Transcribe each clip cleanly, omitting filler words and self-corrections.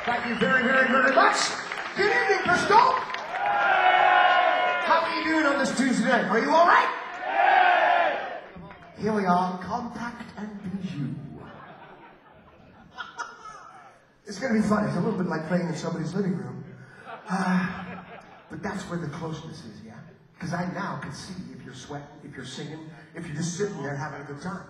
Thank you very, very, very much. Good evening, Bristol. How are you doing on this Tuesday night? Are you all right? Here we are, compact and bijou. It's going to be fun. It's a little bit like playing in somebody's living room. But that's where the closeness is, yeah? Because I now can see if you're sweating, if you're singing, if you're just sitting there having a good time.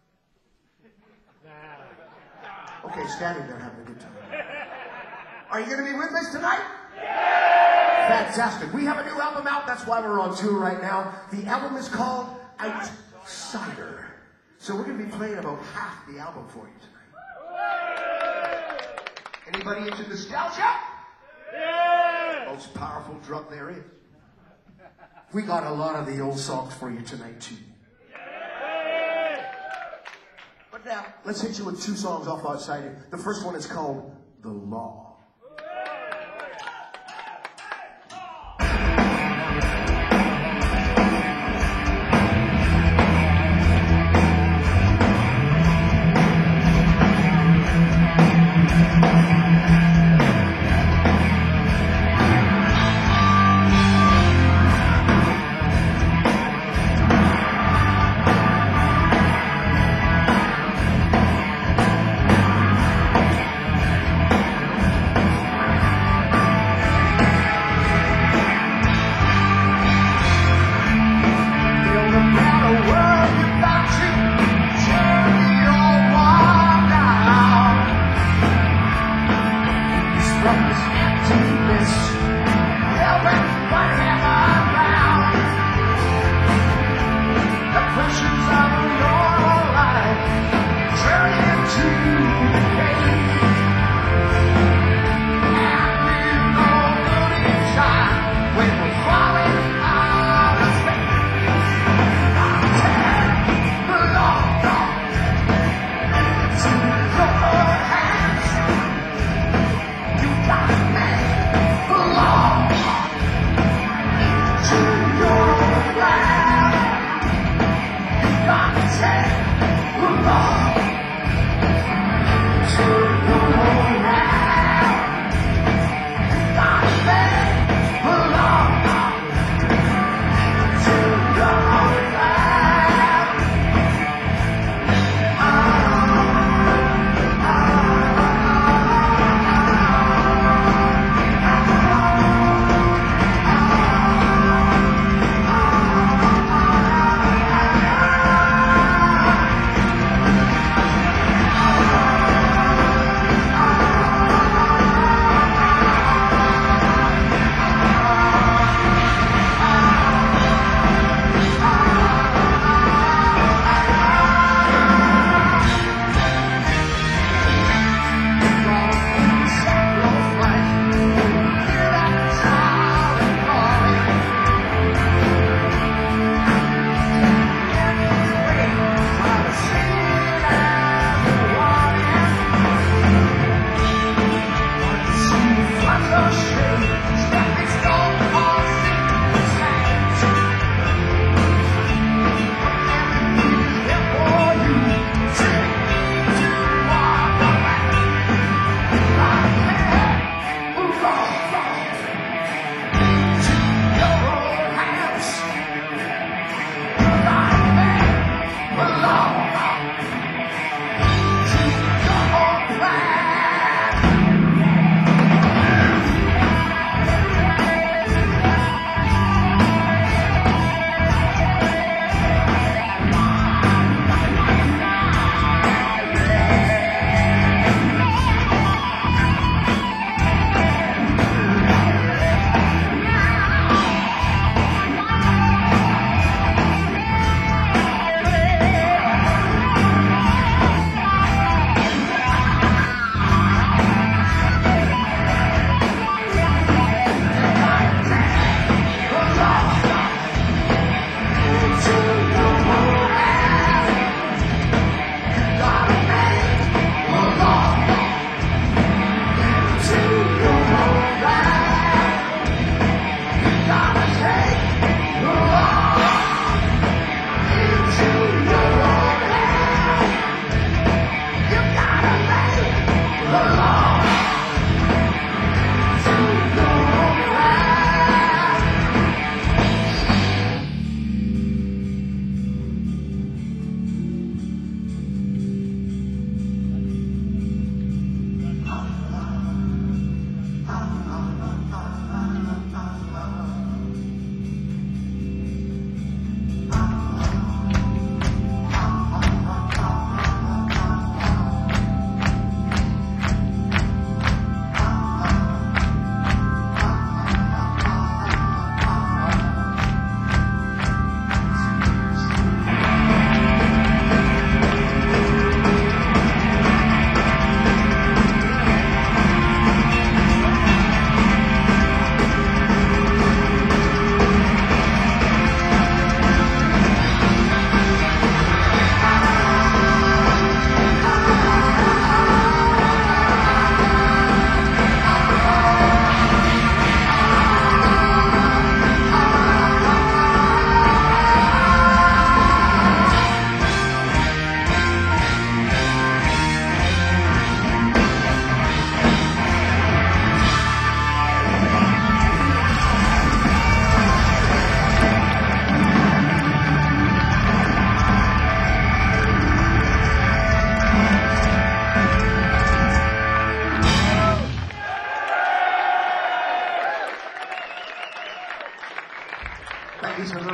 Okay, standing there having a good time. Are you going to be with us tonight? Fantastic. We have a new album out. That's why we're on tour right now. The album is called Outsider. So we're going to be playing about half the album for you tonight. Anybody into nostalgia? Most powerful drug there is. We got a lot of the old songs for you tonight, too. But now, let's hit you with 2 songs off Outsider. The first one is called The Law.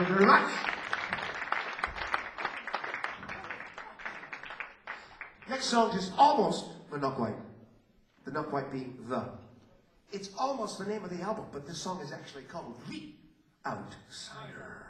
you very much. Next song is almost, but not quite. The not quite being the. It's almost the name of the album, but this song is actually called The Outsider.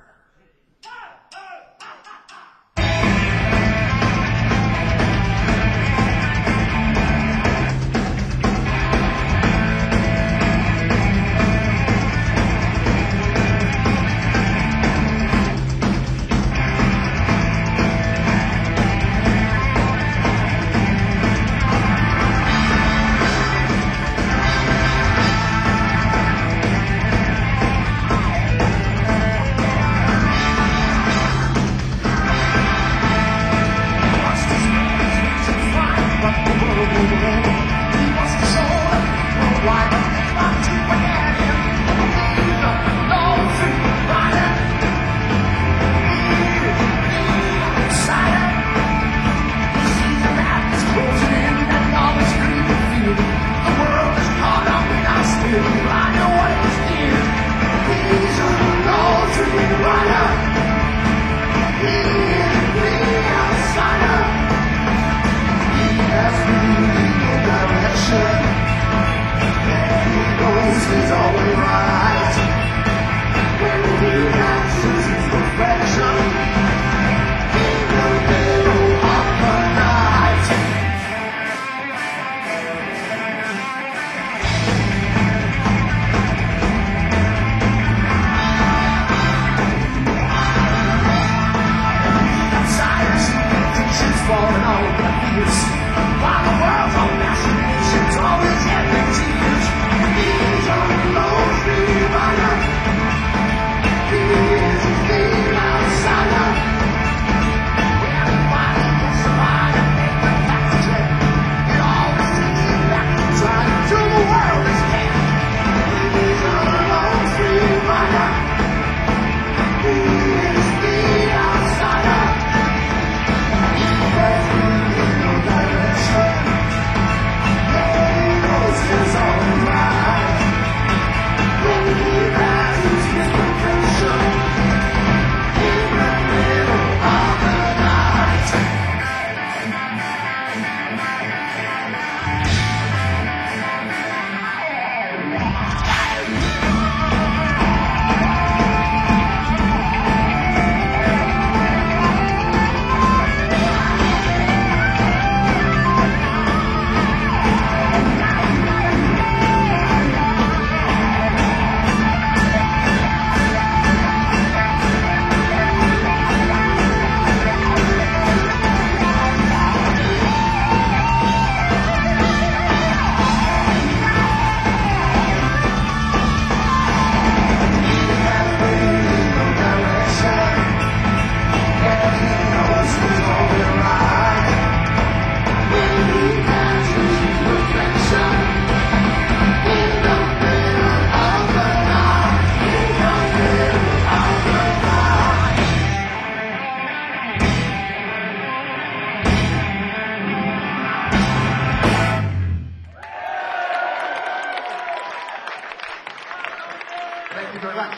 Thank you very much.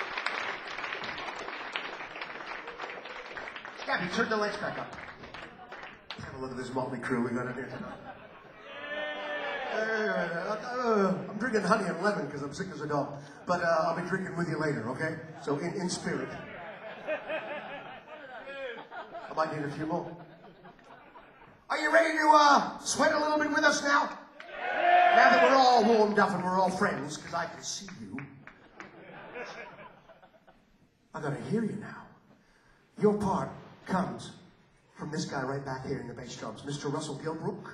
Gabby, turn the lights back up. Let's have a look at this motley crew we got in here tonight. I'm drinking honey and lemon because I'm sick as a dog. But I'll be drinking with you later, okay? So in spirit. I might need a few more. Are you ready to sweat a little bit with us now? Now that we're all warmed up and we're all friends, because I can see you. I gotta hear you now. Your part comes from this guy right back here in the bass drums, Mr. Russell Gilbrook.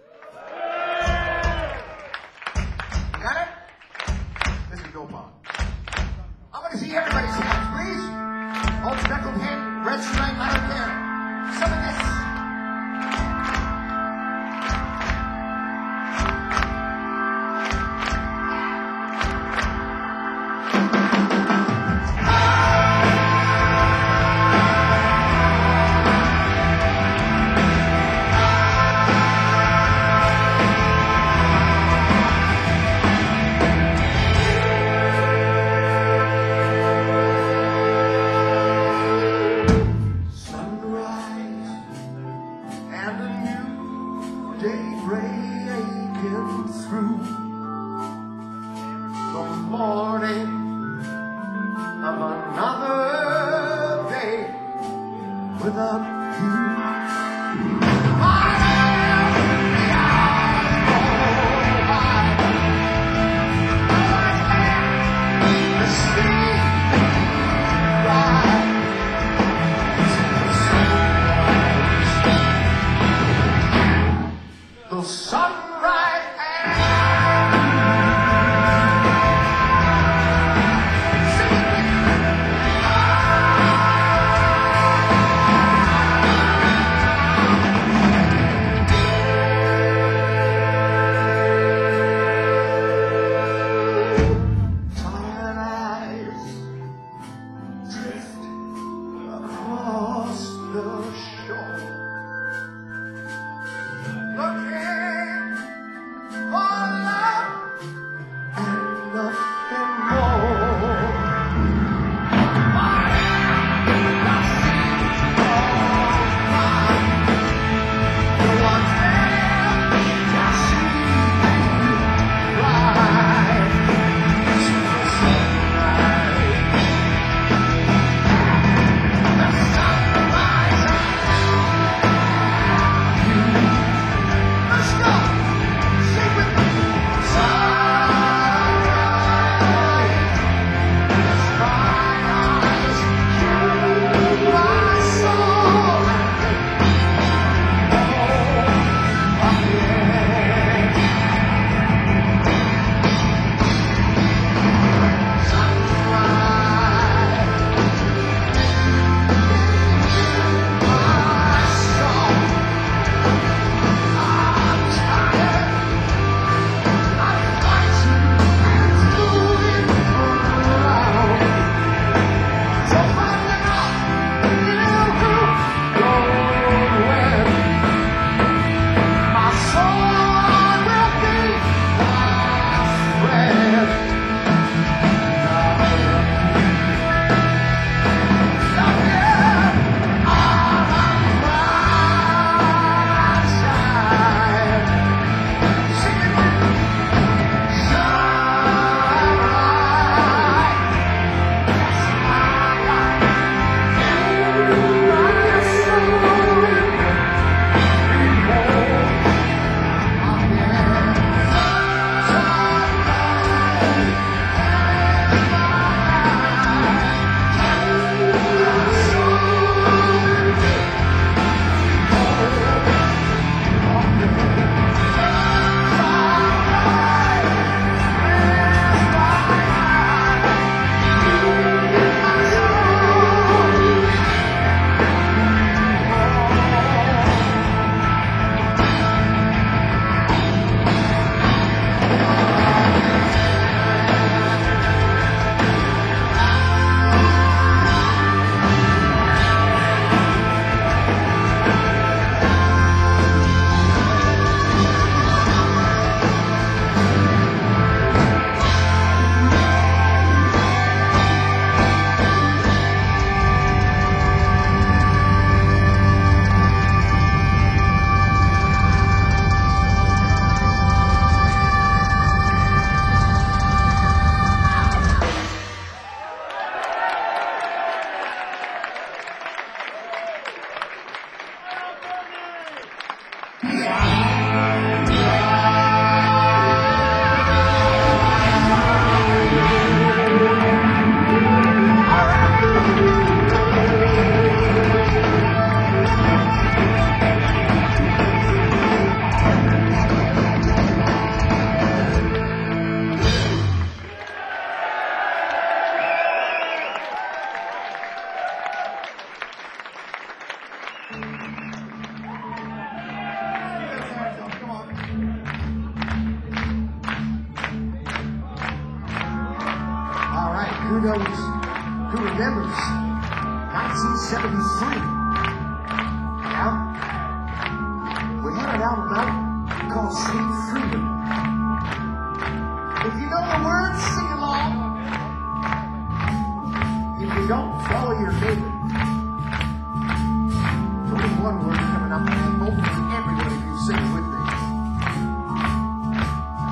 Got it? This is your part. I want to see everybody's hands, please. Old speckled head, red stripe, I don't care. Some of this. through the morning of another day without you. The sunrise tired eyes drift across the shore, looking for love and nothing more. I am the one there to see you fly to the sunrise. The sunrise. Let's go. Sing with me. Sunrise. Sunrise. My soul. Oh, yeah. Who knows, who remembers 1973? Yeah? We had an album out called Sweet Freedom. If you know the words, sing along. If you don't, follow your neighbor. There's only one word coming up, and I'm open to everybody if you sing it with me.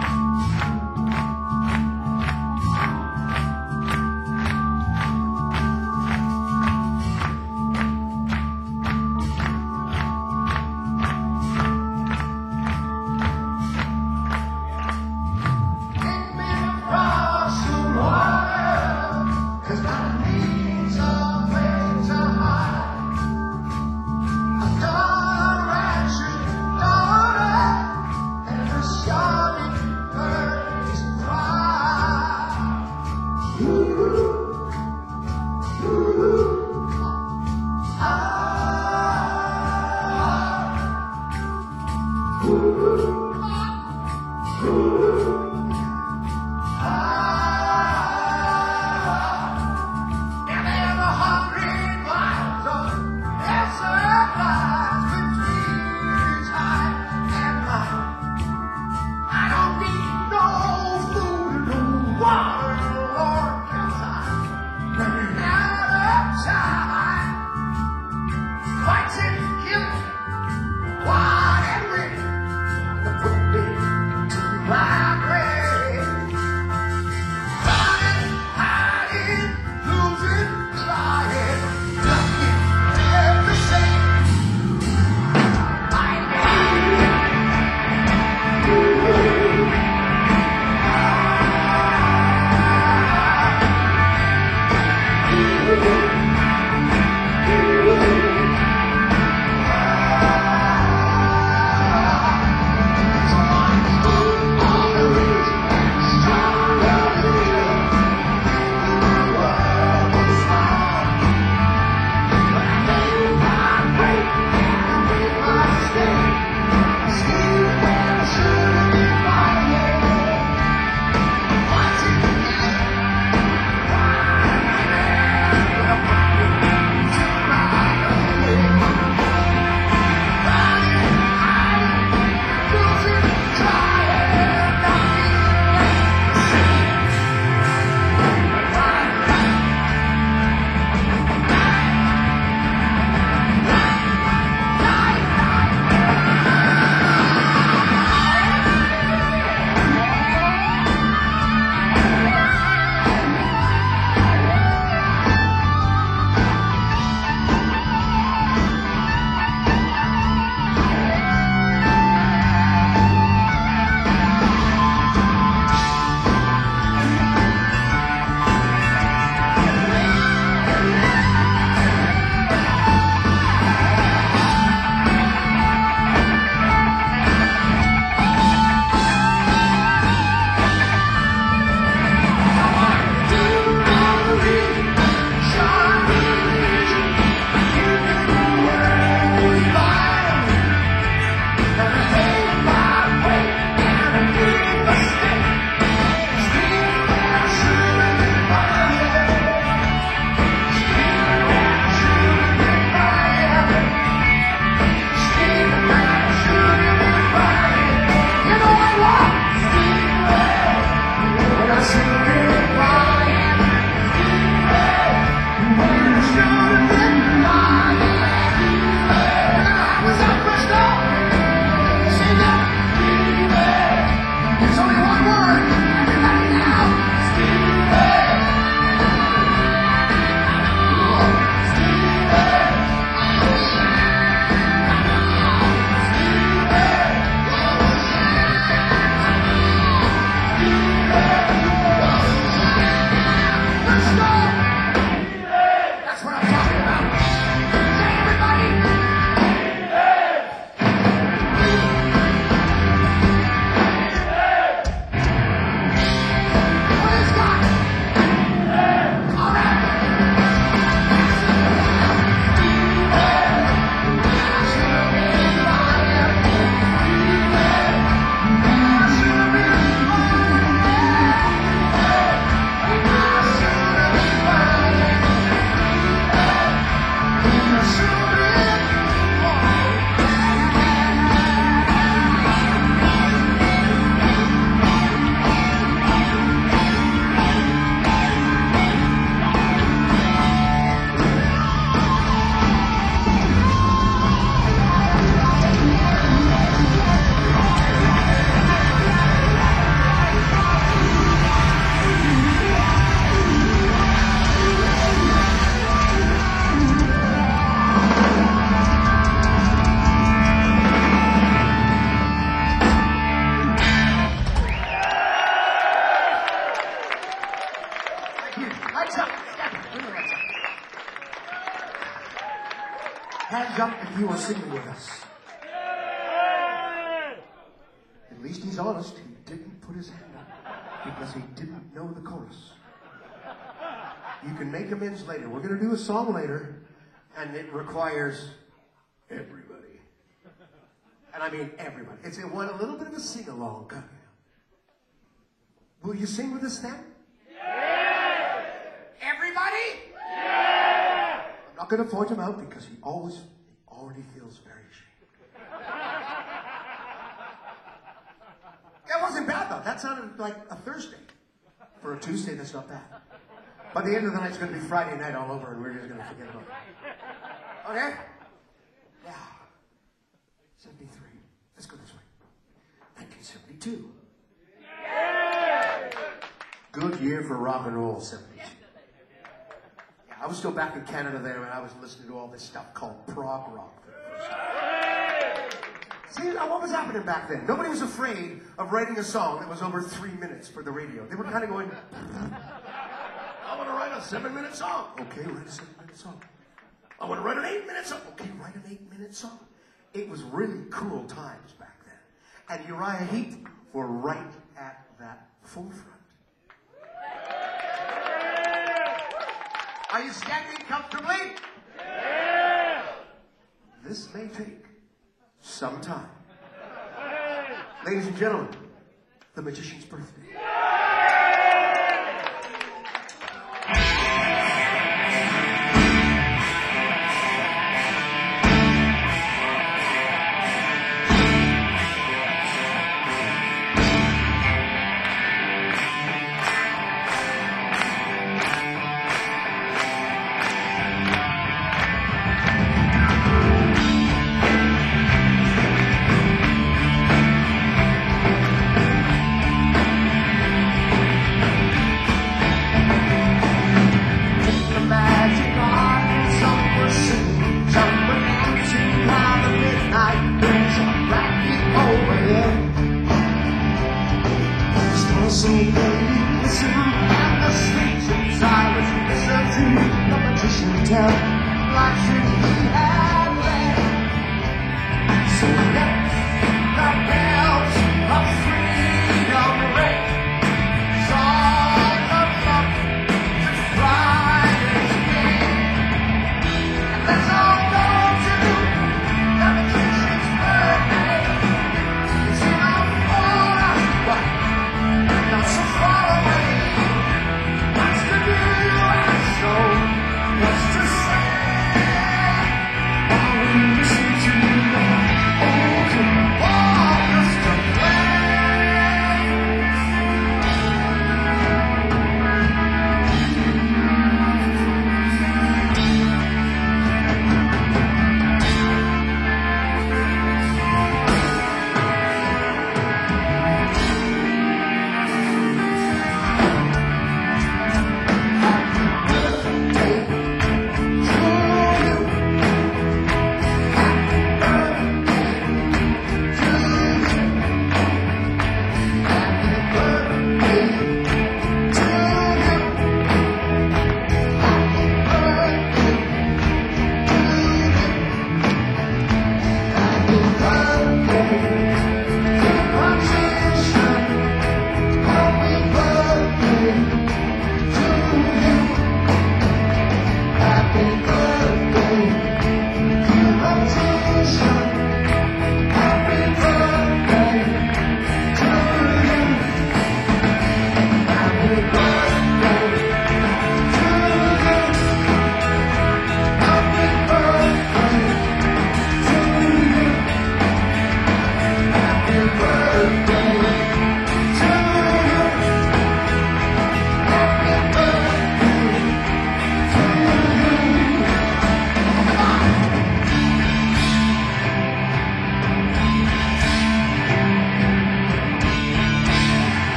Hands up if you were singing with us. At least he's honest. He didn't put his hand up because he didn't know the chorus. You can make amends later. We're going to do a song later, and it requires everybody. And I mean everybody. It's a little bit of a sing-along kind of. Will you sing with us then? Yeah! Everybody? Yeah! I'm not going to point him out because he already feels very ashamed. That wasn't bad though. That sounded like a Thursday. For a Tuesday, that's not bad. By the end of the night, it's going to be Friday night all over and we're just going to forget about it. Okay? Yeah. 73. Let's go this way. 1972. Good year for rock and roll, 72. Yeah, I was still back in Canada there and I was listening to all this stuff called prog rock for the first time. See, what was happening back then? Nobody was afraid of writing a song that was over 3 minutes for the radio. They were kind of going, I want to write a 7-minute song. Okay, write a 7-minute song. I want to write an 8-minute song. Okay, write an 8-minute song. It was really cool times back then. And Uriah Heep were right at that forefront. Are you standing comfortably? Yeah! This may take some time. Ladies and gentlemen, the magician's birthday.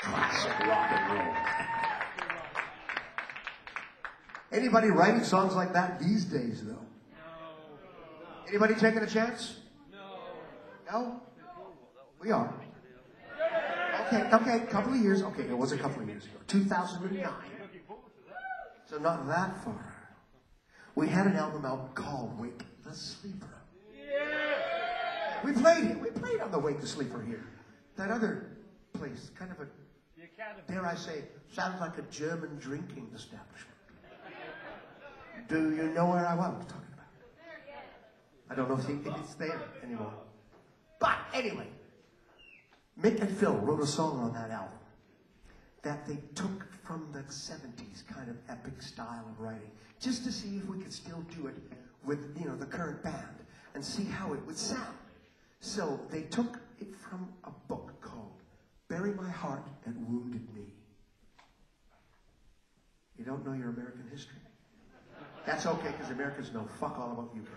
Classic rock and roll. Anybody writing songs like that these days, though? Anybody taking a chance? No? We are. Okay, a couple of years. Okay, it was a couple of years ago. 2009. So not that far. We had an album out called Wake the Sleeper. We played it. We played on the Wake the Sleeper here. That other place, kind of a, dare I say, sounds like a German drinking establishment. Do you know where I was talking about? I don't know if it's there anymore. But anyway, Mick and Phil wrote a song on that album that they took from the 70s kind of epic style of writing, just to see if we could still do it with, you know, the current band and see how it would sound. So they took it from a book called Bury My Heart at Wounded Knee. You don't know your American history? That's okay, because Americans know fuck all about you.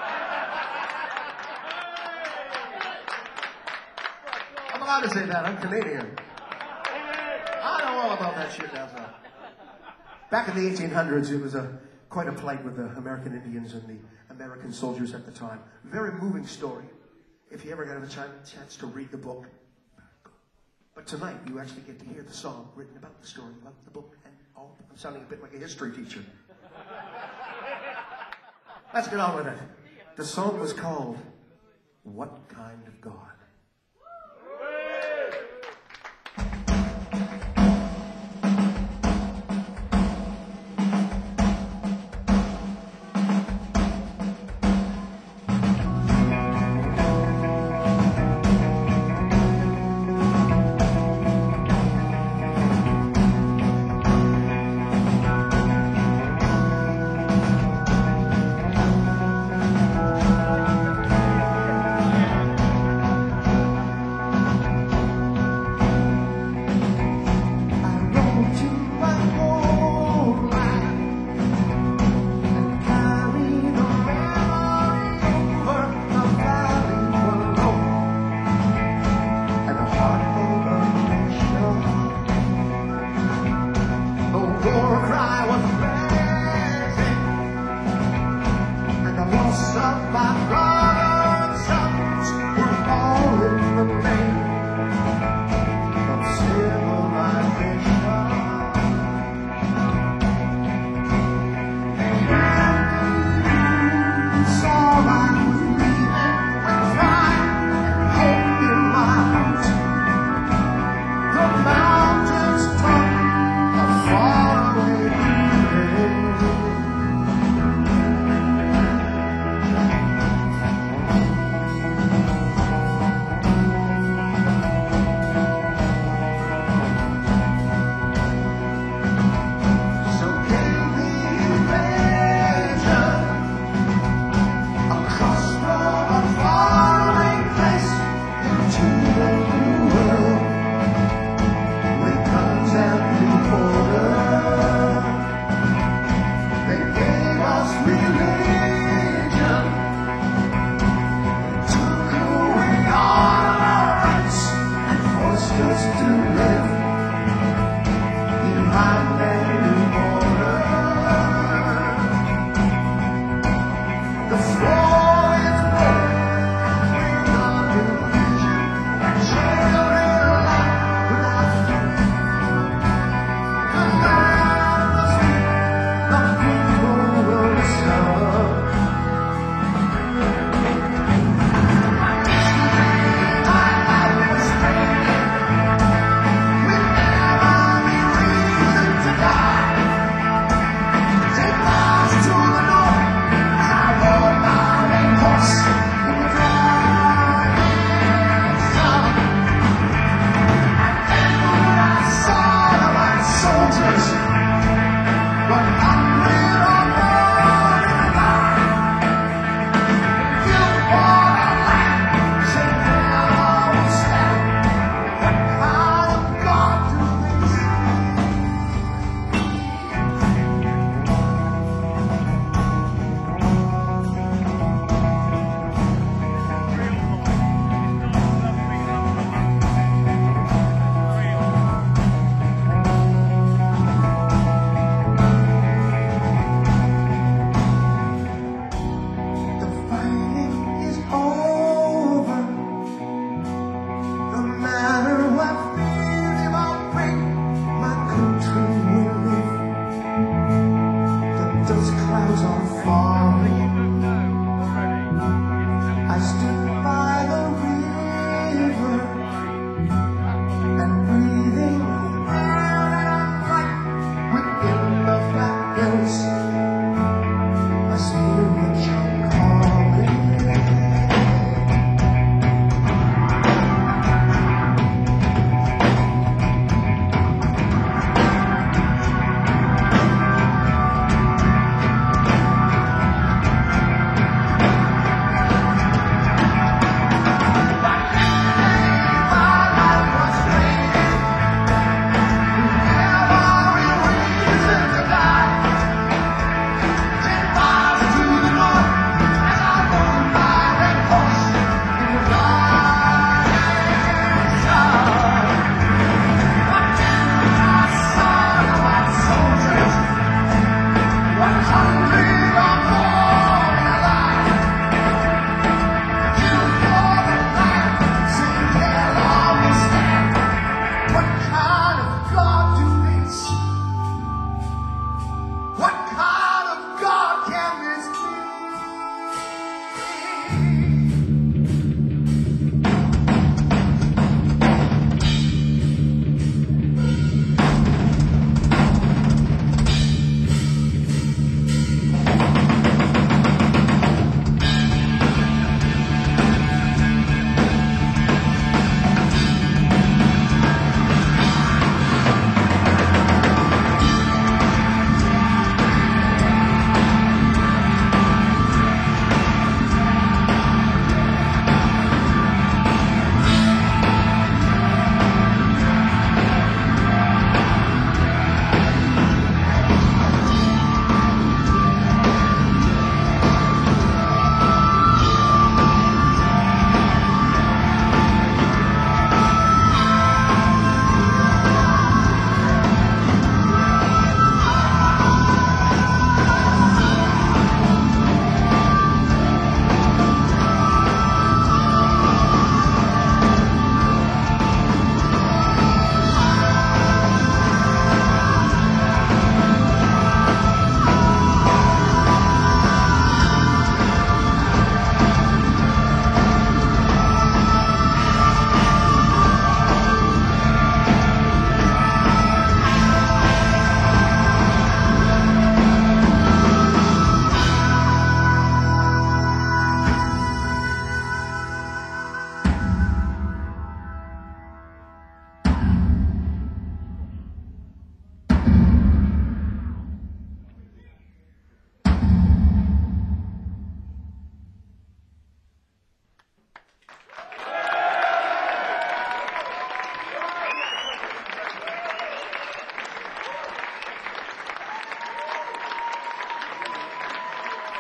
I'm allowed to say that. I'm Canadian. I know all about that shit now. So. Back in the 1800s, it was quite a plight with the American Indians and the American soldiers at the time. Very moving story. If you ever got a chance to read the book. But tonight, you actually get to hear the song written about the story, about the book, and all. I'm sounding a bit like a history teacher. Let's get on with it. The song was called What Kind of God?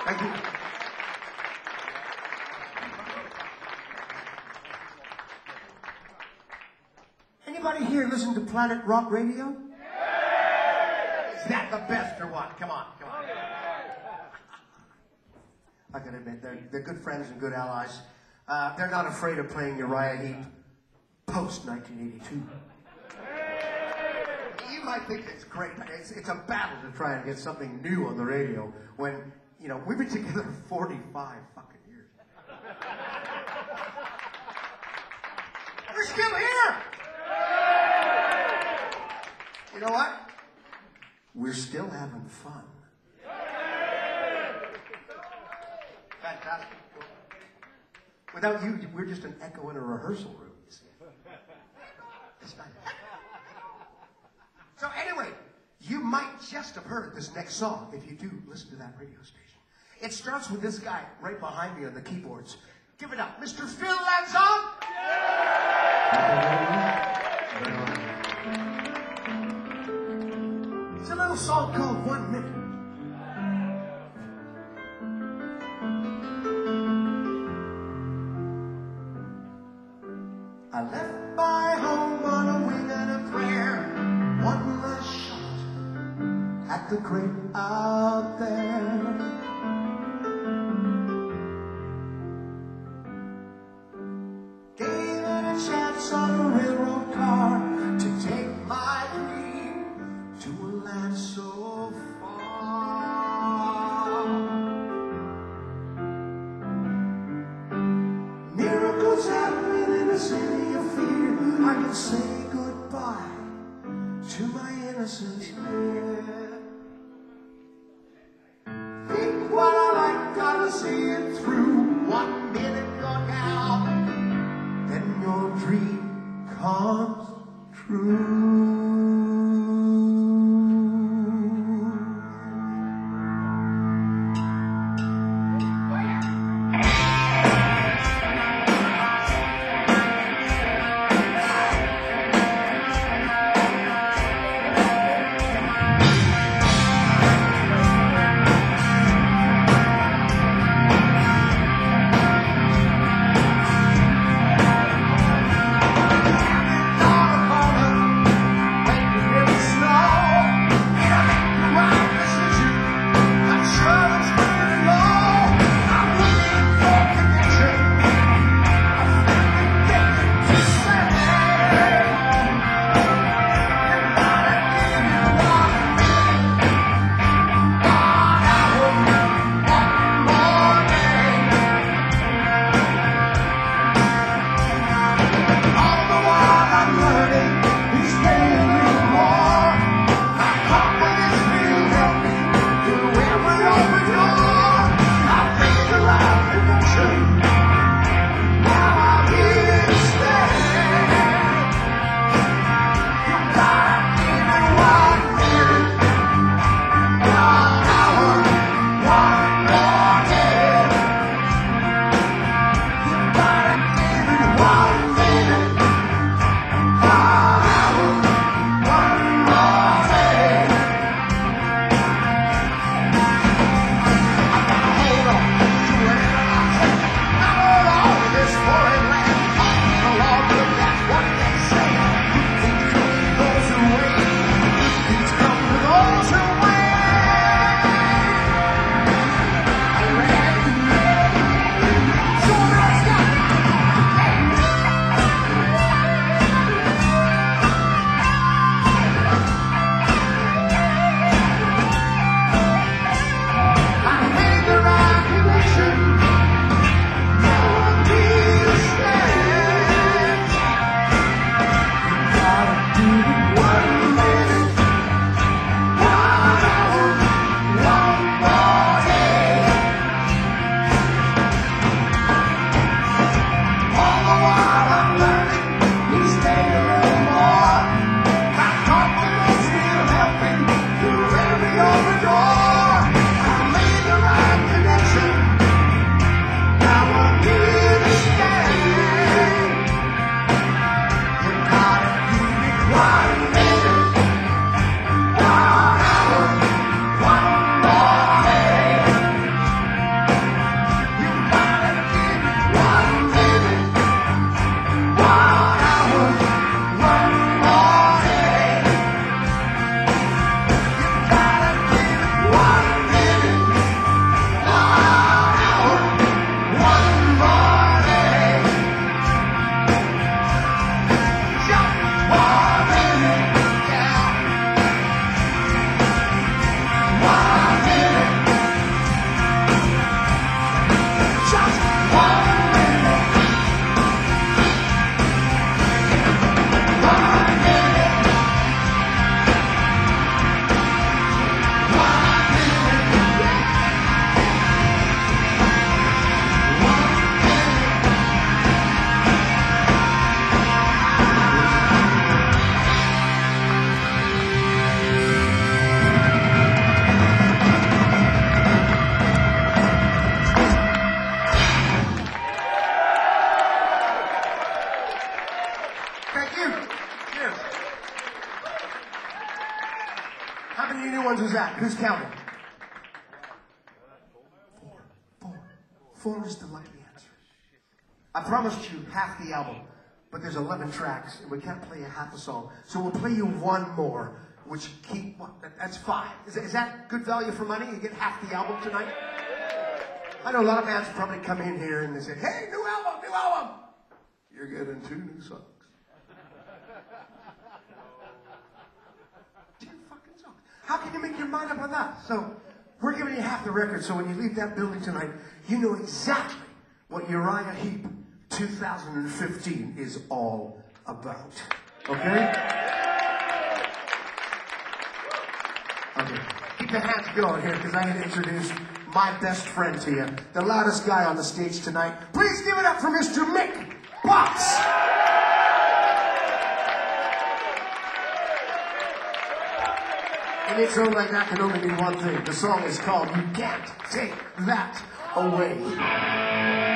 Thank you. Anybody here listen to Planet Rock Radio? Is that the best or what? Come on, come on. I gotta admit, they're good friends and good allies. They're not afraid of playing Uriah Heep post 1982. You might think it's great. It's a battle to try and get something new on the radio when, you know, we've been together 45 fucking years. We're still here! You know what? We're still having fun. Fantastic. Without you, we're just an echo in a rehearsal room, you see. It's nice. So anyway, you might just have heard this next song if you do listen to that radio station. It starts with this guy right behind me on the keyboards. Give it up, Mr. Phil Lanzon! It's a little song called 1 Minute. I left my home on a wing and a prayer. One last shot at the great out there. Gave it a chance on a railroad car to take my dream to a land so far. Miracles happen in a city of fear. I can say goodbye to my innocence here. Think what I like, gotta see it through. 1 minute you're down, then your dream comes true. you. You. How many new ones was that? Who's counting? Four is the lucky answer. I promised you half the album, but there's 11 tracks, and we can't play a half a song. So we'll play you one more, which that's 5. Is that good value for money? You get half the album tonight? I know a lot of bands probably come in here and they say, hey, new album, new album. You're getting 2 new songs. 2 fucking songs. How can you make your mind up on that? So we're giving you half the record, so when you leave that building tonight, you know exactly what Uriah Heep 2015 is all about. Okay? Okay. Keep the hands going here, because I had to introduce my best friend to you, the loudest guy on the stage tonight. Please give it up for Mr. Mick Box. An intro like that can only mean one thing. The song is called You Can't Take That Away.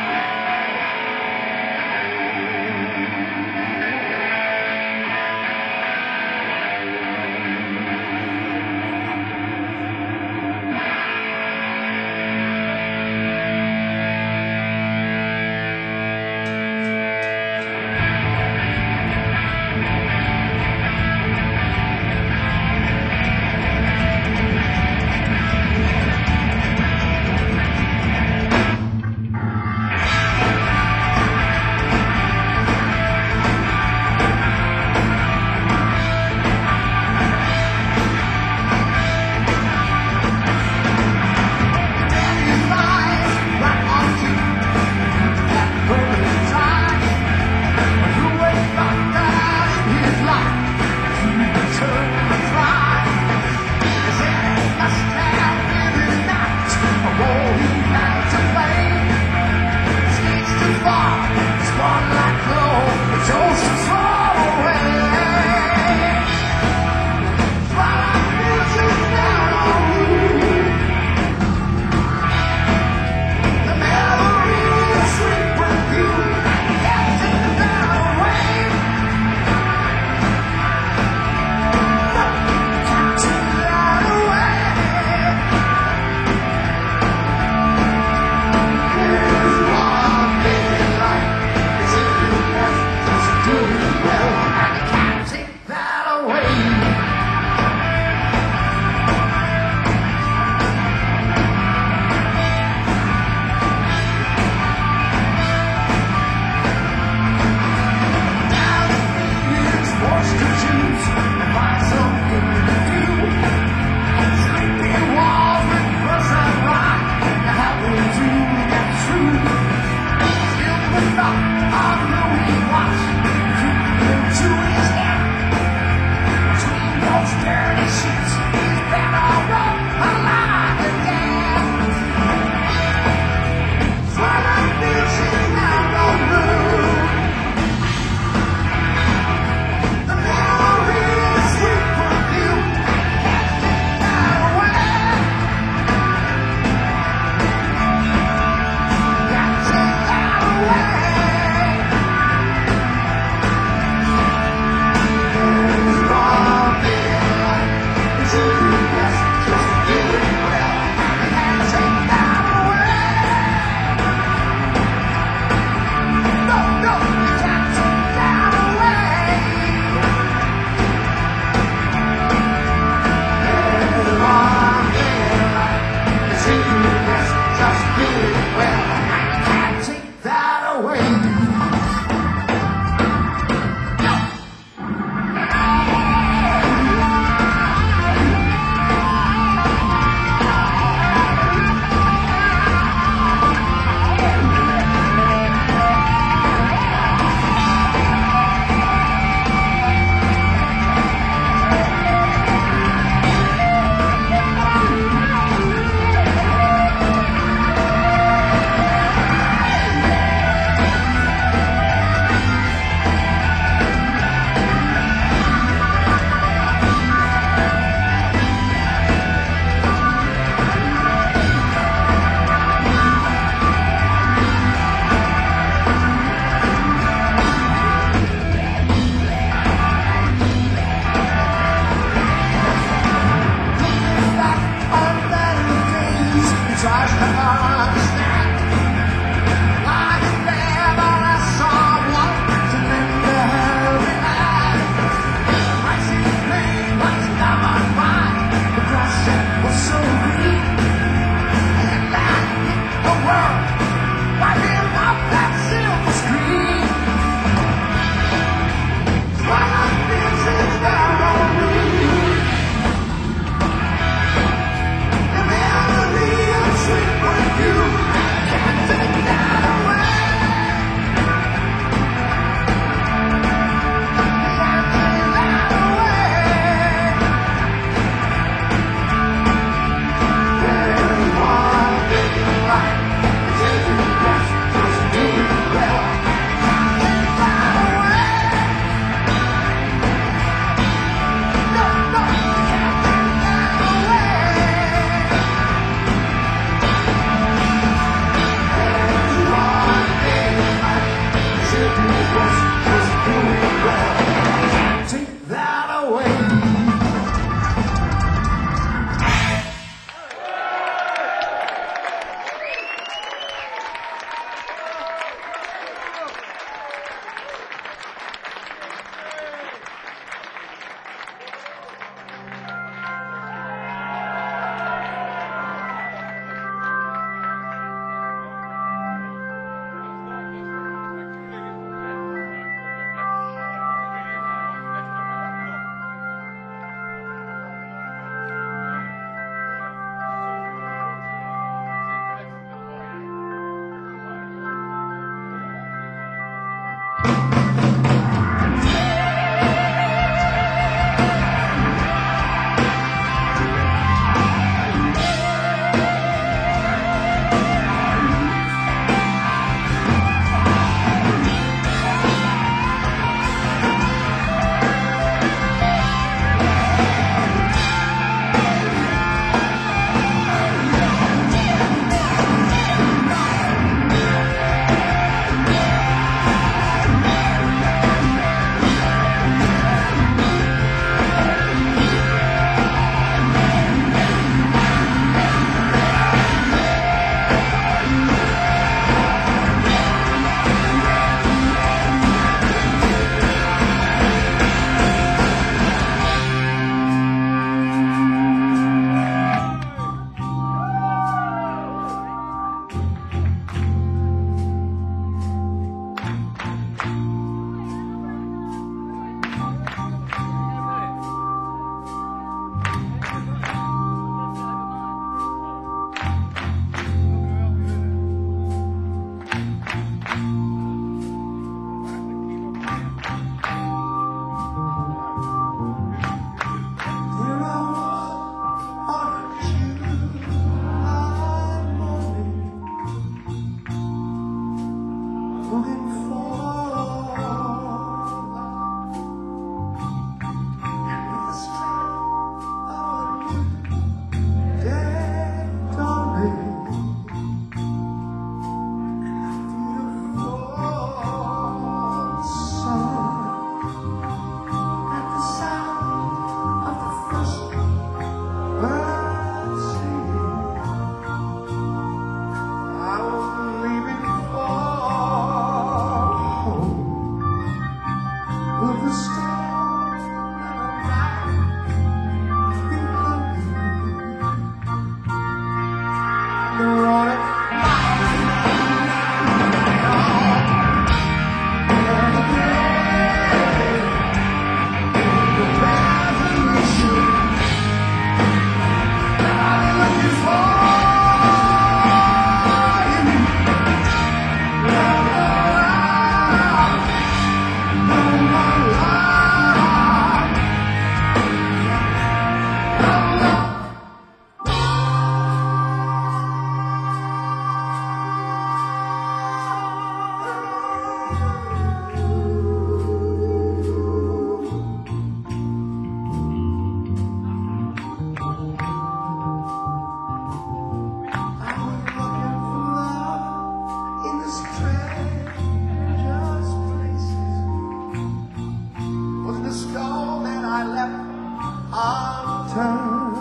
stone that I left unturned.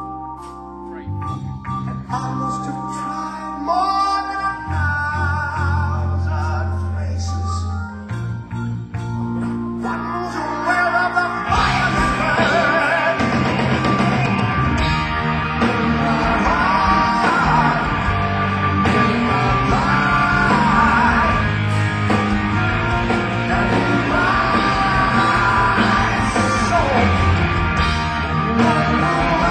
And I must have tried more than 1,000 places. One was aware of the fire that burned in my heart, in my mind, and in my soul.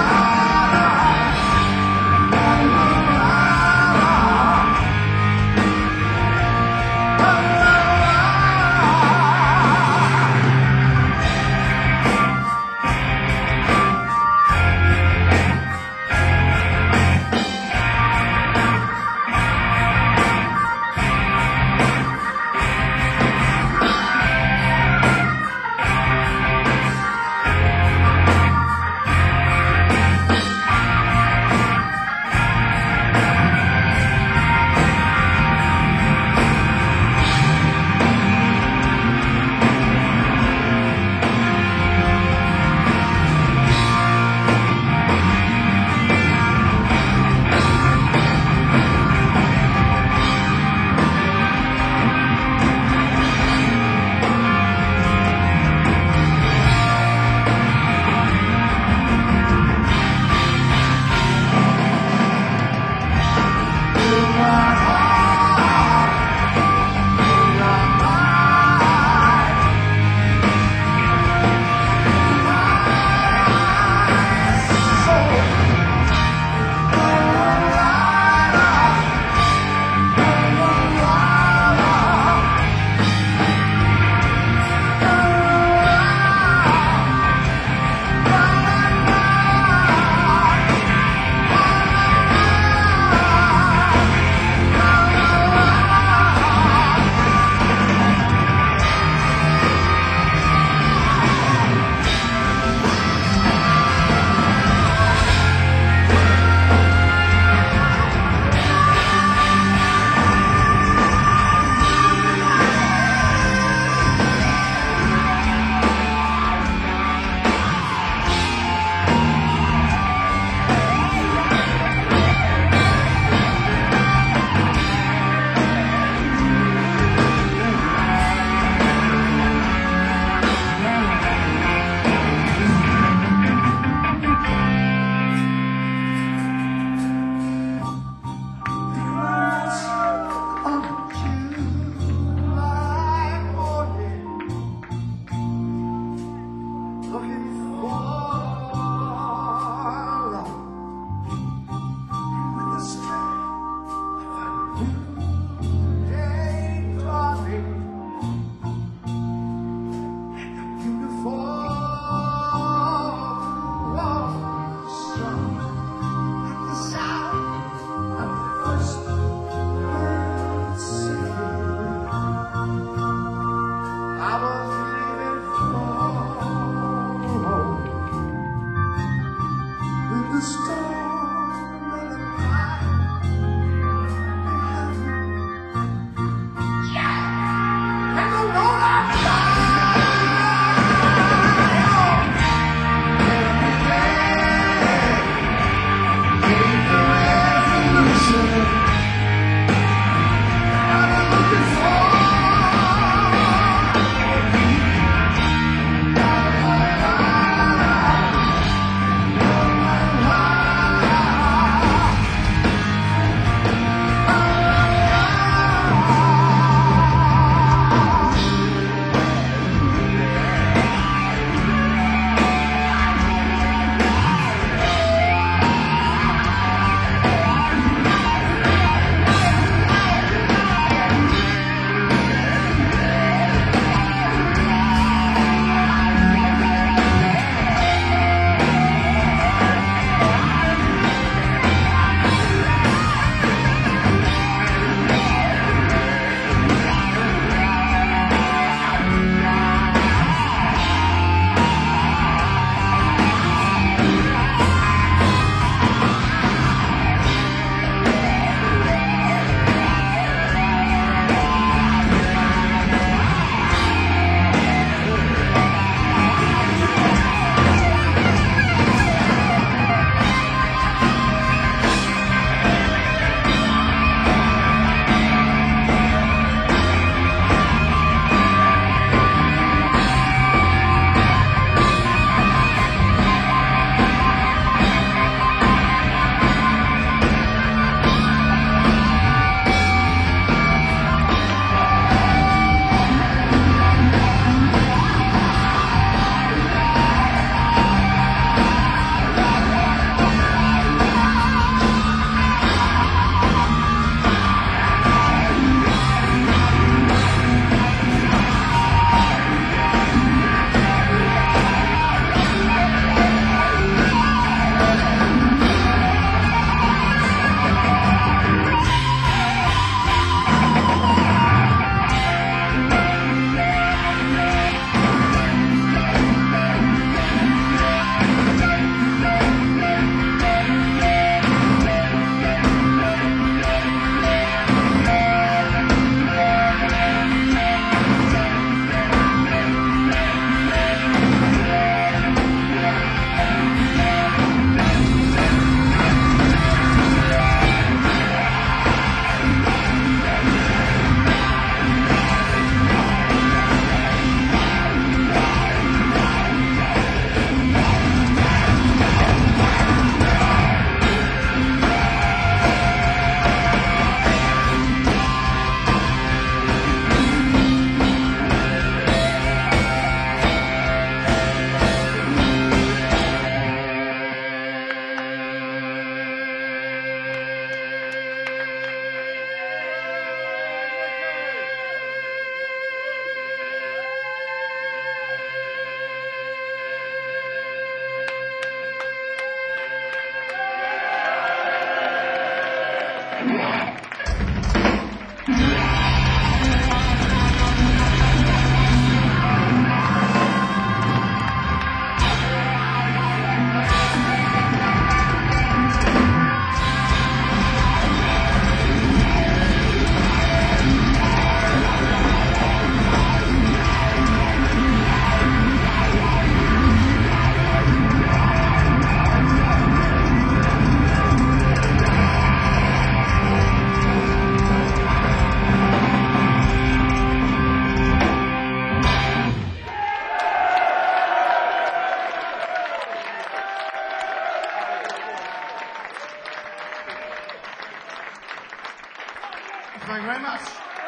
Thank you very much.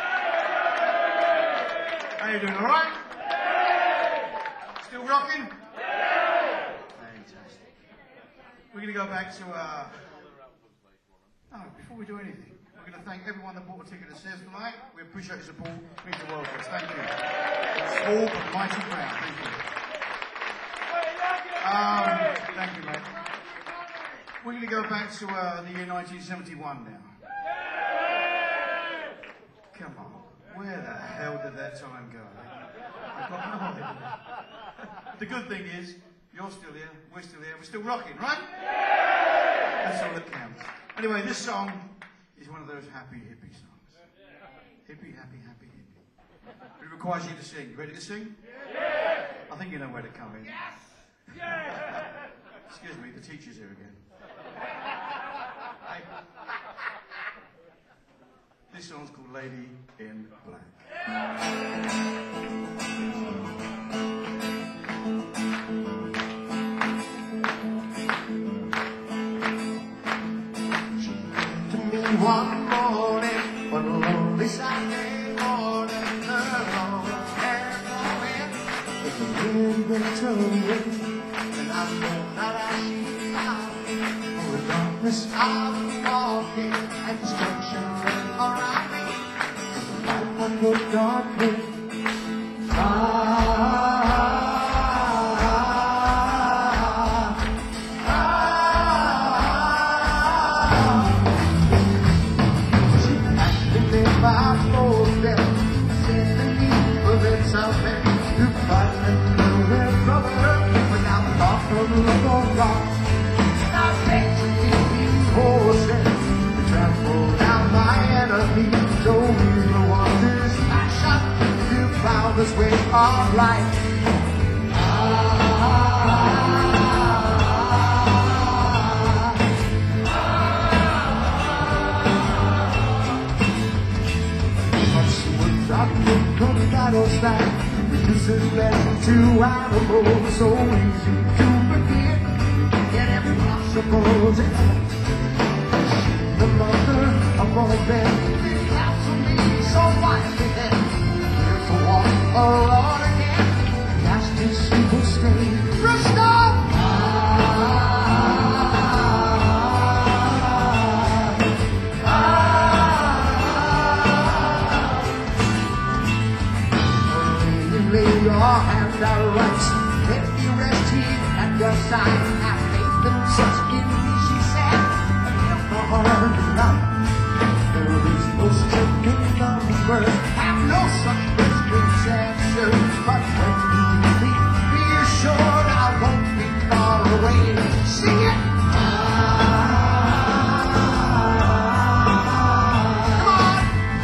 How you doing, all right? Still rocking? Fantastic. We're going to go back to... Oh, before we do anything, we're going to thank everyone that bought a ticket to Stairs tonight. We appreciate your support. It means the world to us. Thank you. Small but mighty crowd. Thank you. Thank you, mate. We're going to go back to the year 1971 now. Come on. Where the hell did that time go? I've got no idea. The good thing is, you're still here, we're still rocking, right? That's all that counts. Anyway, this song is one of those happy hippie songs. Hippie, happy, happy, hippie. It requires you to sing. Ready to sing? Yes! I think you know where to come in. Yes! Yes! Excuse me, the teacher's here again. Hey. This song's called Lady in Black. One morning, on a lonely Saturday morning, her long hair blowing, with the wind winter wind, and I know that I see out for the darkness I'm walking, and destruction around me, and the light one look darkly. This way of life. Battles that reduces men to animals, so easy to forget, yet impossible to act. The mother of all men, the absolutely so widely then. Alone again, cast his evil stain. Restore! Lay your hand out right. Let me rest here at your side. Have faith and trust in me, she said. If the heart is not, there is no strength in numbers. Have no such answer, but when you leave, be assured I won't be far away. Sing it! Come on!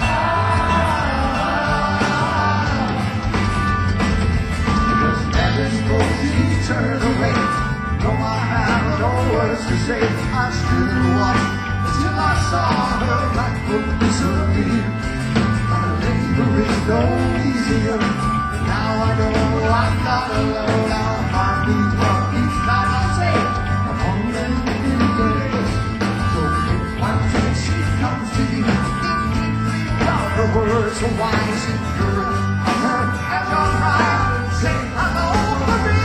Just never supposed to turn away. Though I have no words to say, I stood and watched until I saw her light will disappear. It's no easier. Now I know I'm not alone. Now my feet walk each night I say upon the living days. So if one day she comes to you, about her words are wise and good. Her as your pride, say hello for me.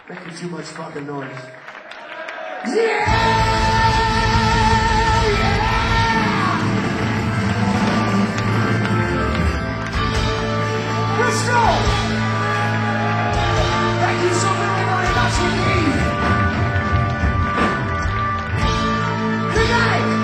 Making too much fucking noise. Yeah! Bristol! Thank you so very much indeed. Good night!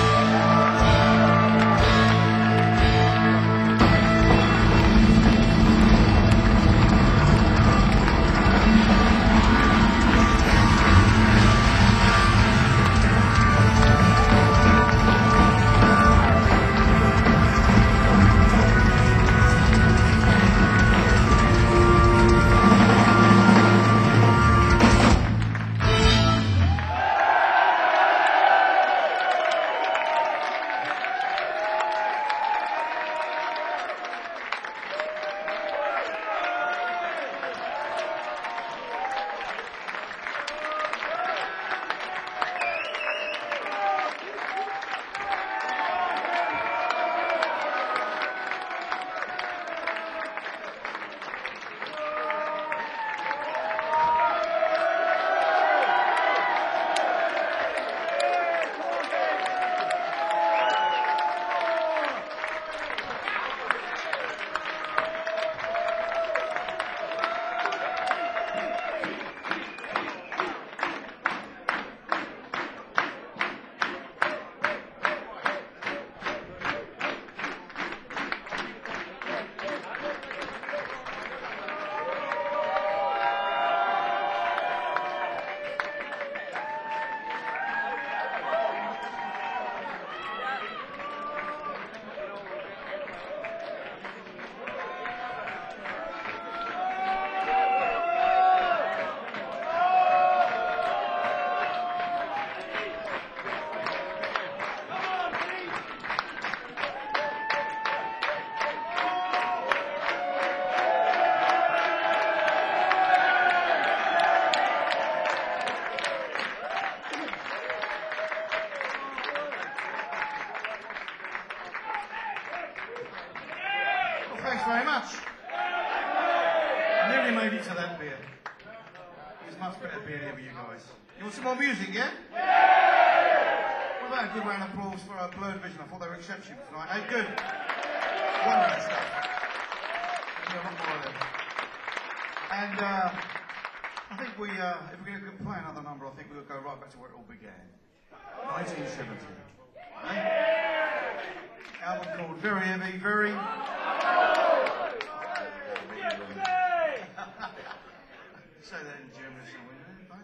Thanks very much. I nearly made it to that beer. There's much better beer here for you guys. You want some more music, yeah? What about a good round of applause for Blurred Vision? I thought they were exceptional tonight. Hey, good. Wonderful stuff. Yeah, one more of them. And I think if we're going to play another number, I think we'll go right back to where it all began. 1970. Hey? Album called Very Heavy, Very... Say that in German somewhere.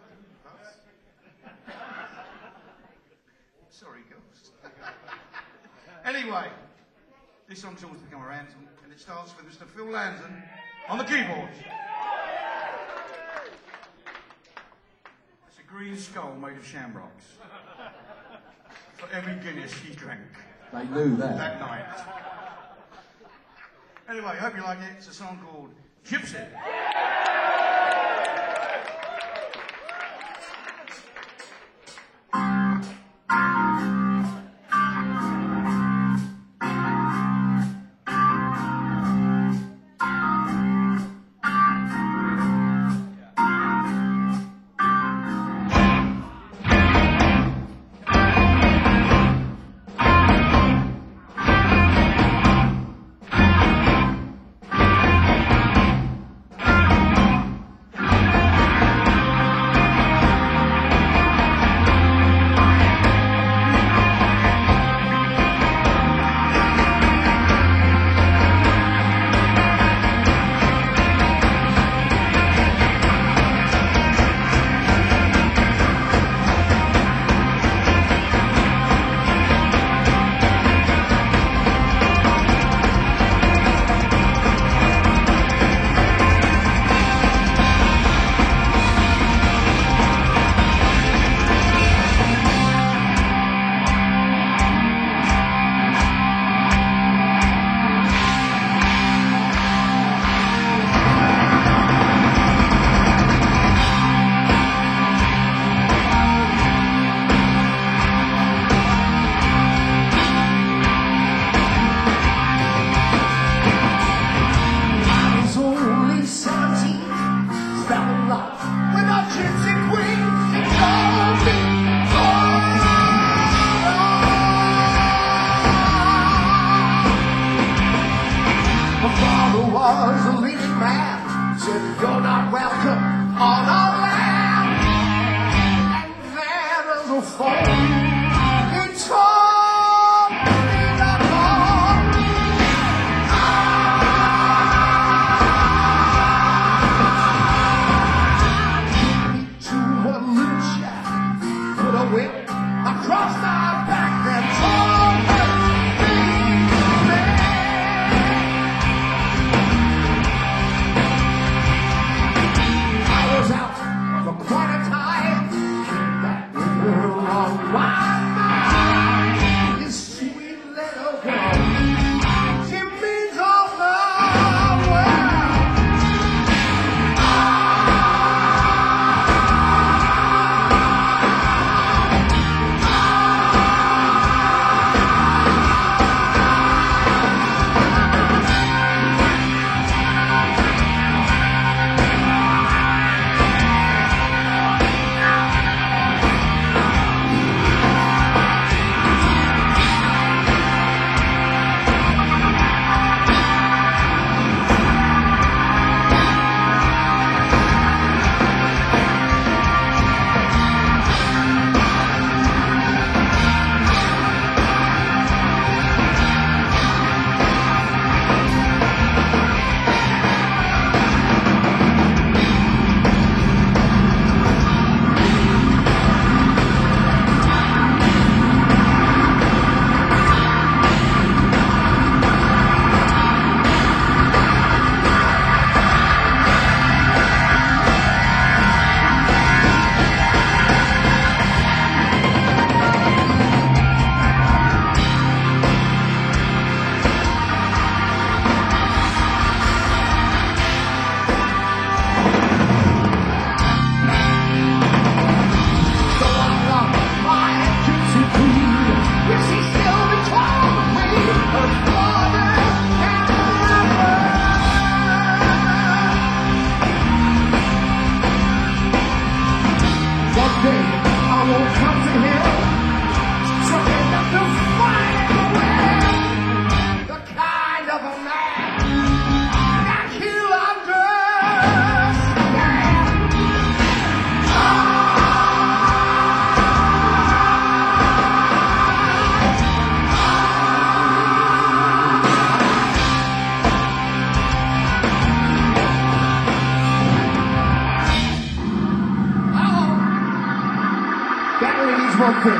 Sorry, ghost. Anyway, this song's always become a anthem, and it starts with Mr. Phil Lanson on the keyboards. It's a green skull made of shamrocks. For every Guinness he drank. They knew that. That night. Anyway, hope you like it. It's a song called Gypsy. on a lamb, and there is a fall. It told me the call. To a new chap, put a whip across my back, then told me, I was out for quite a time, came back with her on my mind. This sweet little girl, she means all the world. That only needs one thing.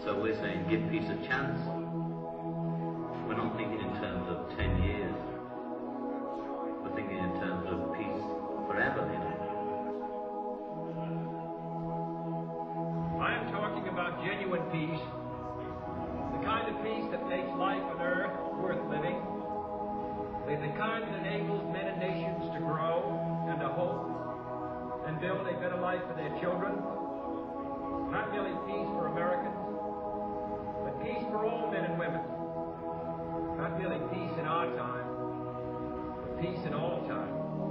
So we're saying give peace a chance. We're not thinking in terms of 10 years. We're thinking in terms of peace forever, you know. I am talking about genuine peace, the kind of peace that makes life on earth worth living, the kind that enables men and nations to grow and to hope and build a better life for their children. Not merely peace for Americans, but peace for all men and women. Not merely peace in our time, but peace in all time.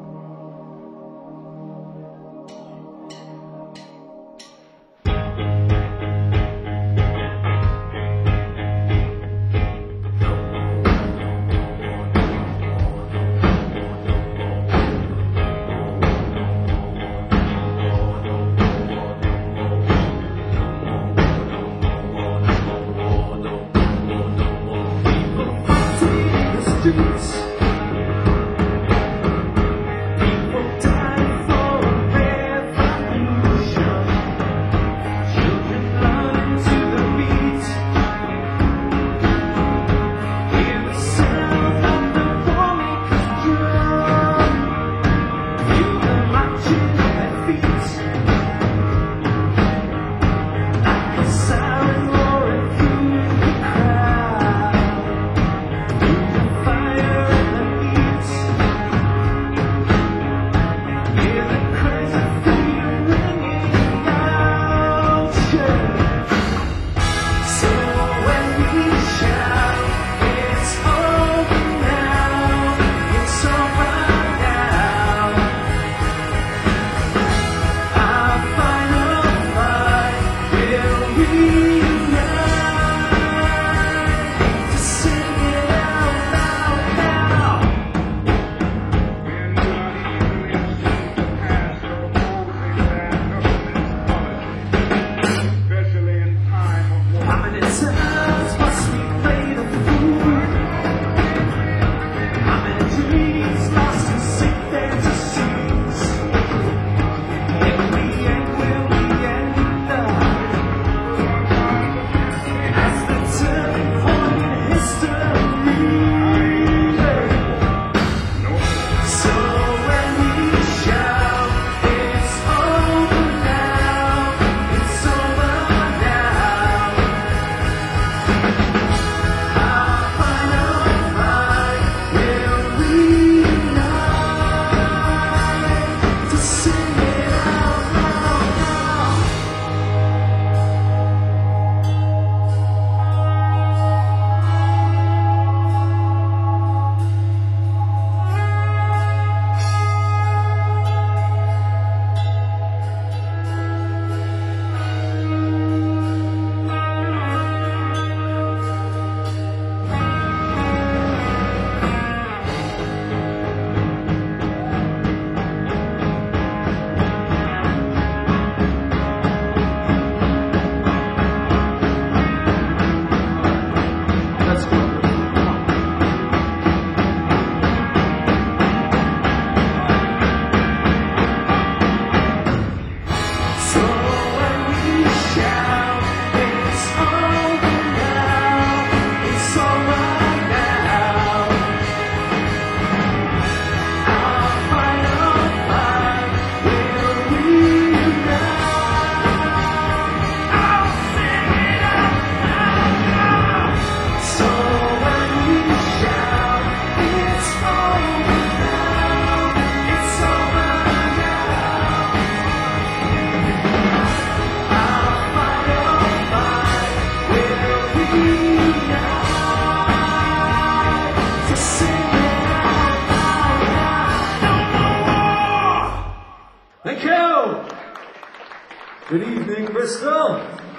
Good evening, Bristol.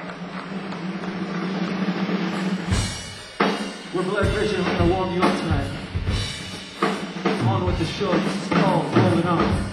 We're Blood Pressure. We're going to warm you up tonight. On with the show. This is called Rolling On.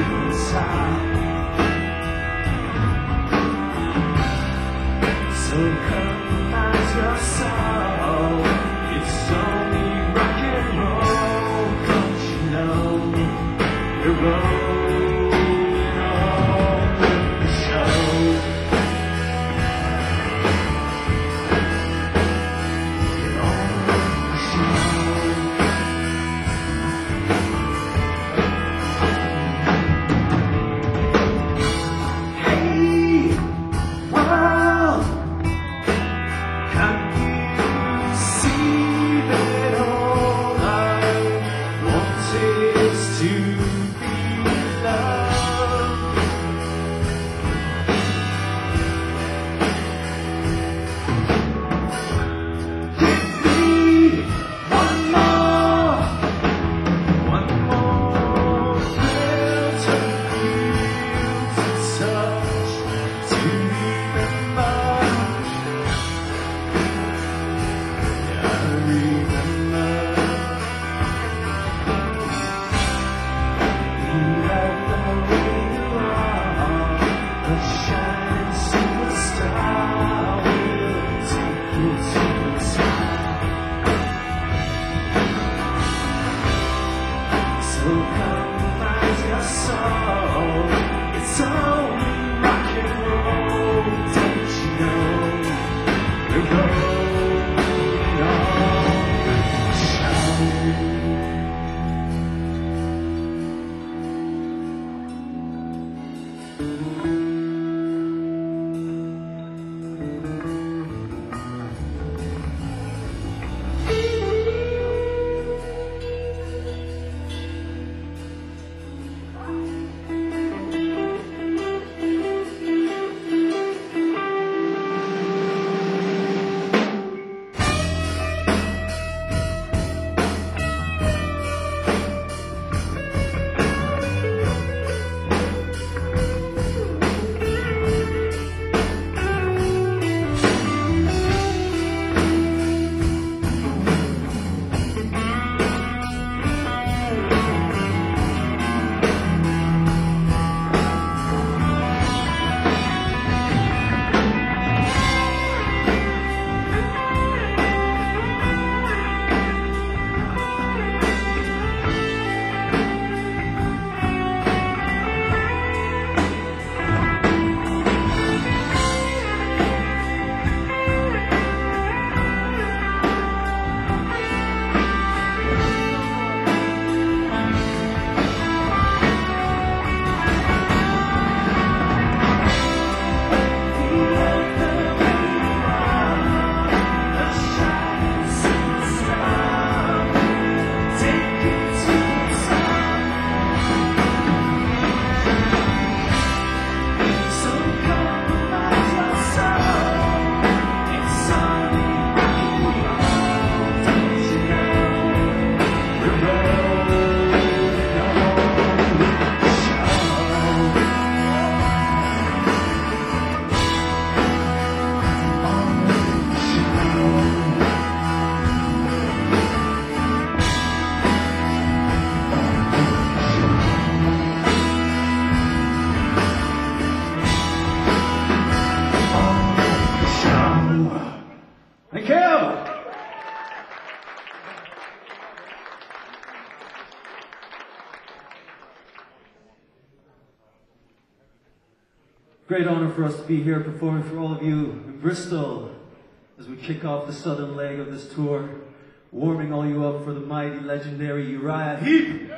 Great honor for us to be here performing for all of you in Bristol as we kick off the southern leg of this tour, warming all you up for the mighty, legendary Uriah Heep.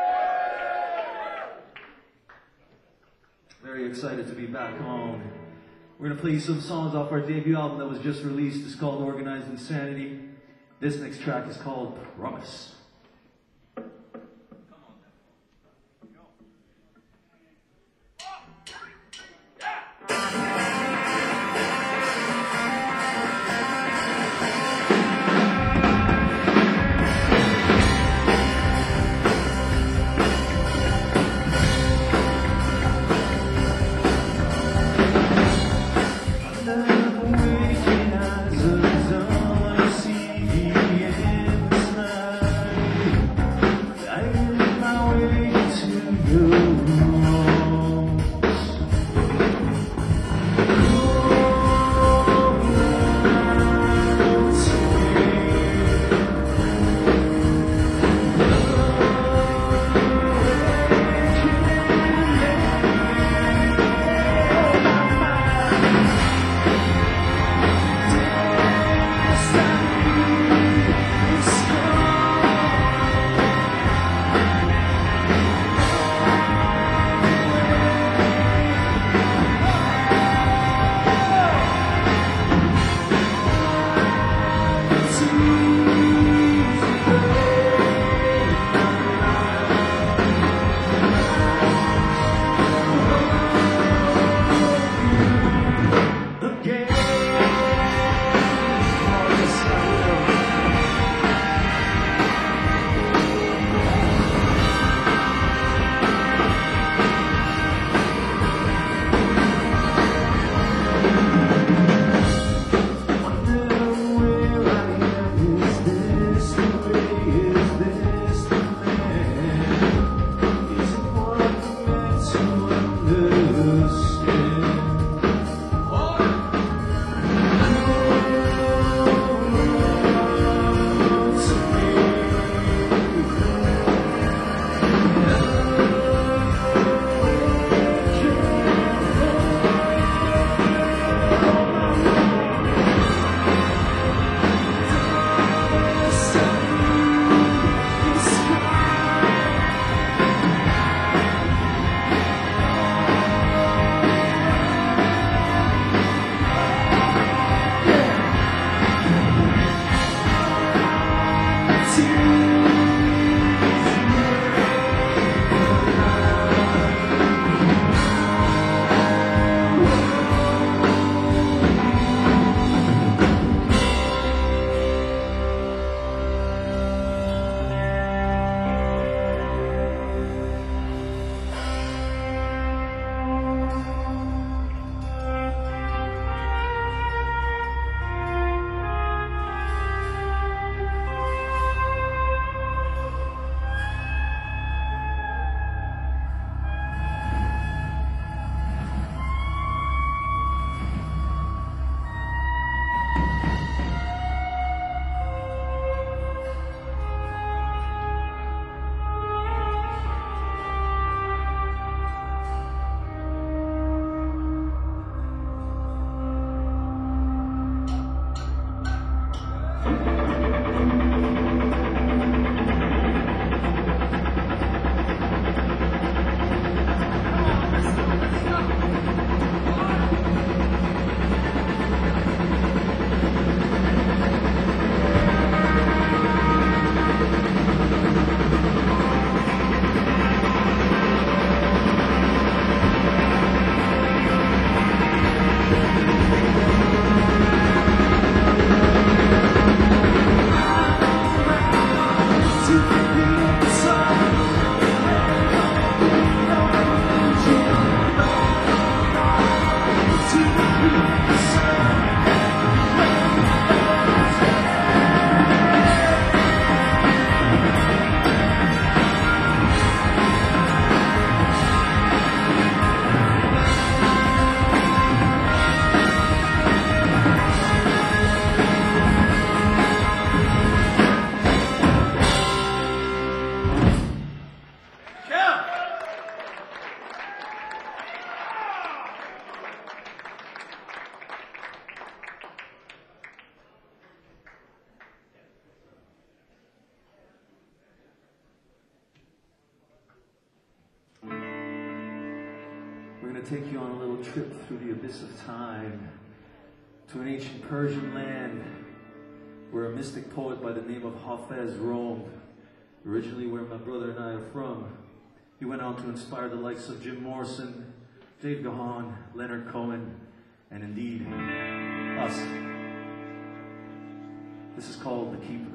Very excited to be back home. We're going to play you some songs off our debut album that was just released. It's called Organized Insanity. This next track is called Promise. Waking eyes of dawn, I see the end. We're going to take you on a little trip through the abyss of time to an ancient Persian land where a mystic poet by the name of Hafez roamed, originally where my brother and I are from. He went on to inspire the likes of Jim Morrison, Dave Gahan, Leonard Cohen, and indeed, us. This is called The Keeper.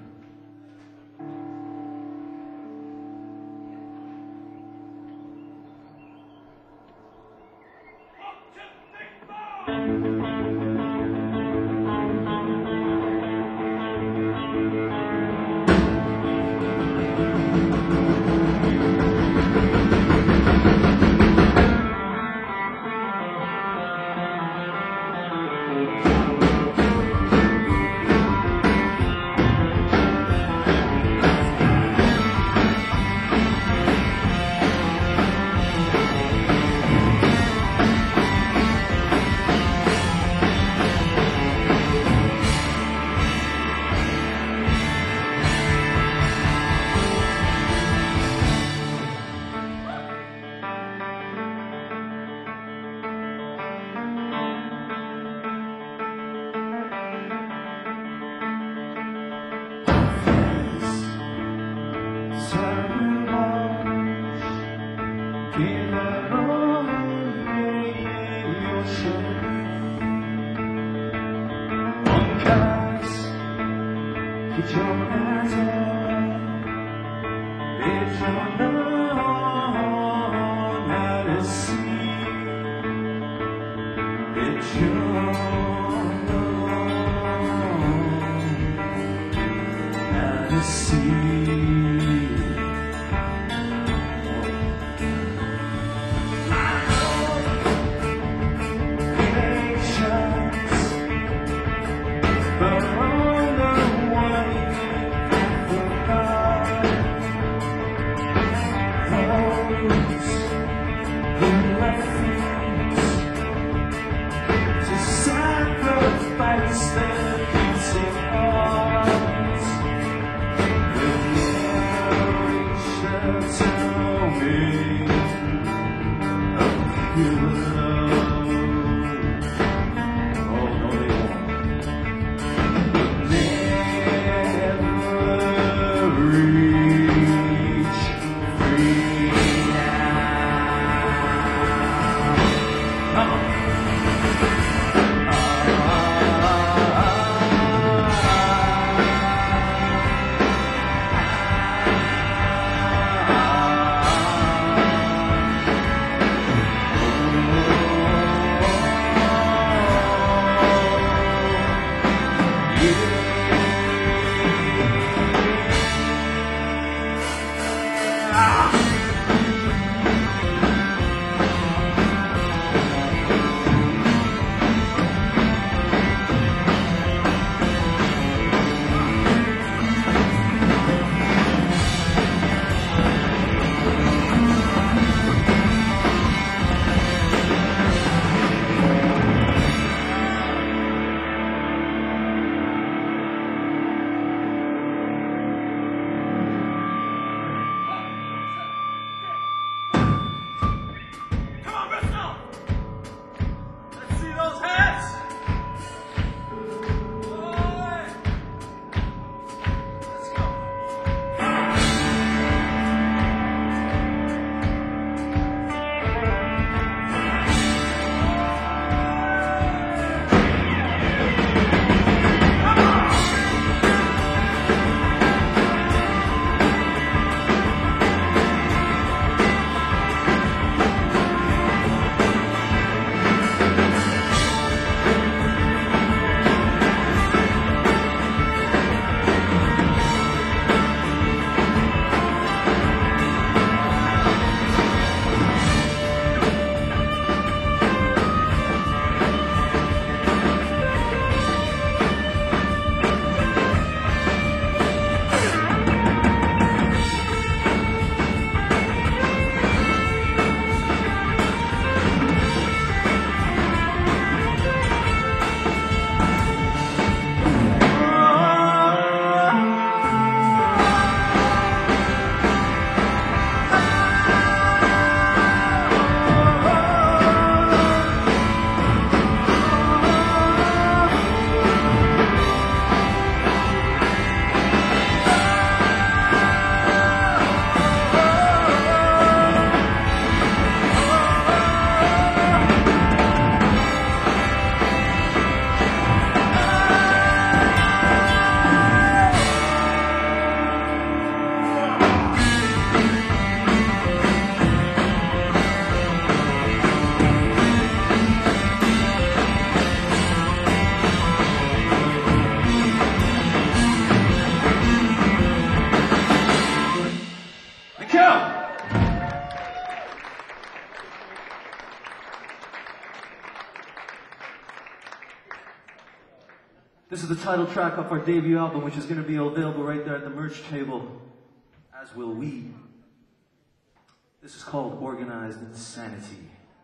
This is the title track of our debut album, which is going to be available right there at the merch table, as will we. This is called Organized Insanity.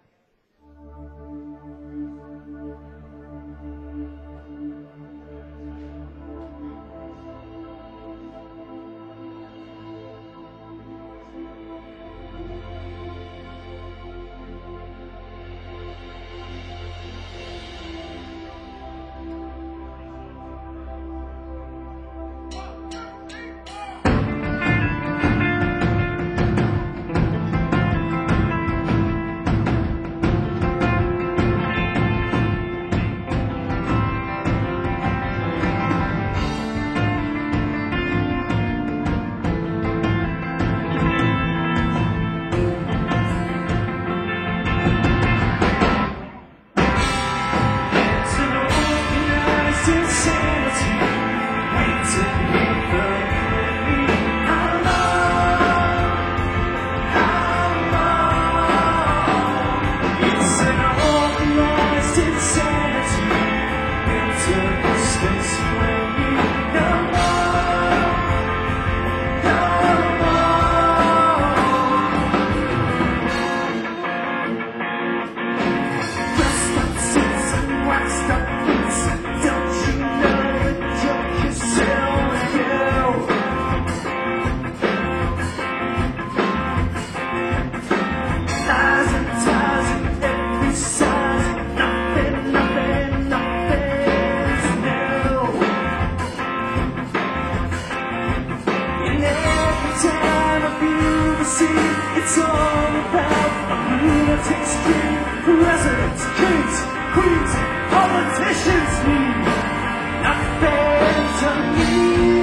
It's all about lunatics, presidents, kings, queens, politicians need nothing to me.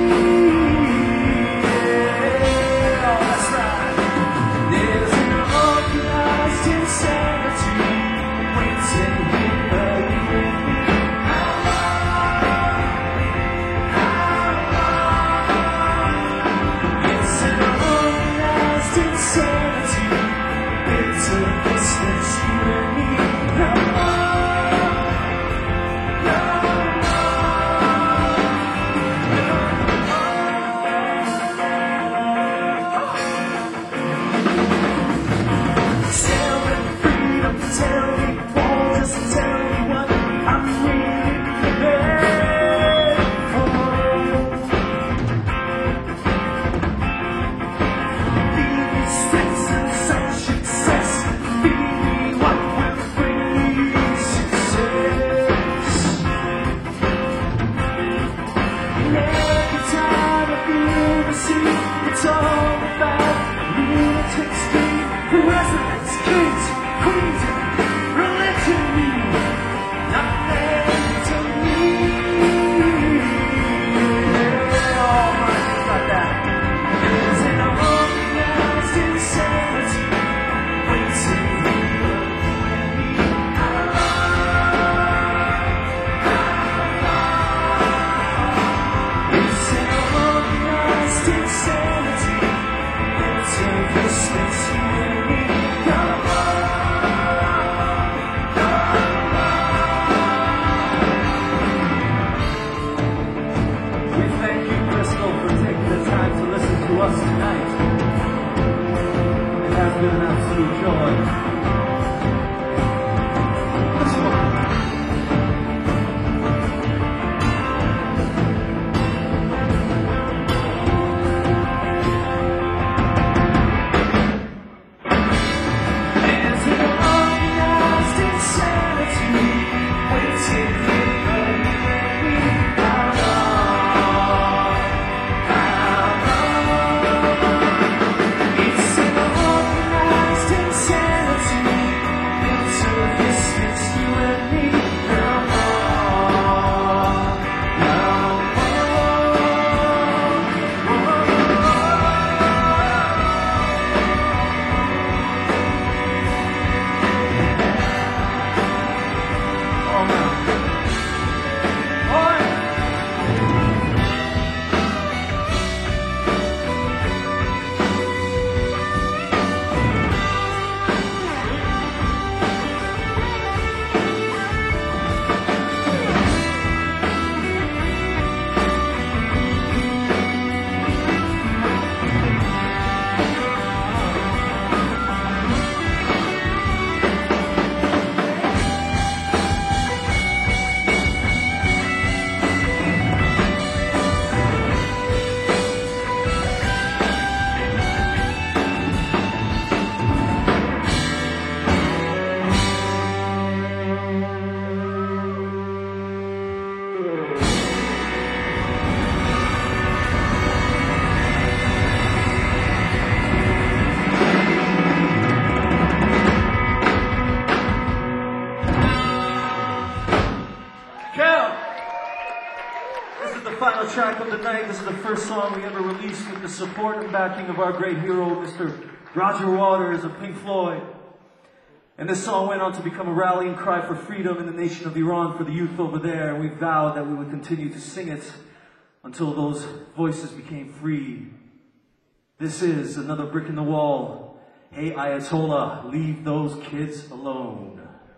Yeah, that's right. There's an organized insanity waiting here for you. It's an organized insanity. It's a business you and me. No more. final track of the night. This is the first song we ever released with the support and backing of our great hero, Mr. Roger Waters of Pink Floyd. And this song went on to become a rallying cry for freedom in the nation of Iran for the youth over there. And we vowed that we would continue to sing it until those voices became free. This is another brick in the wall. Hey Ayatollah, leave those kids alone.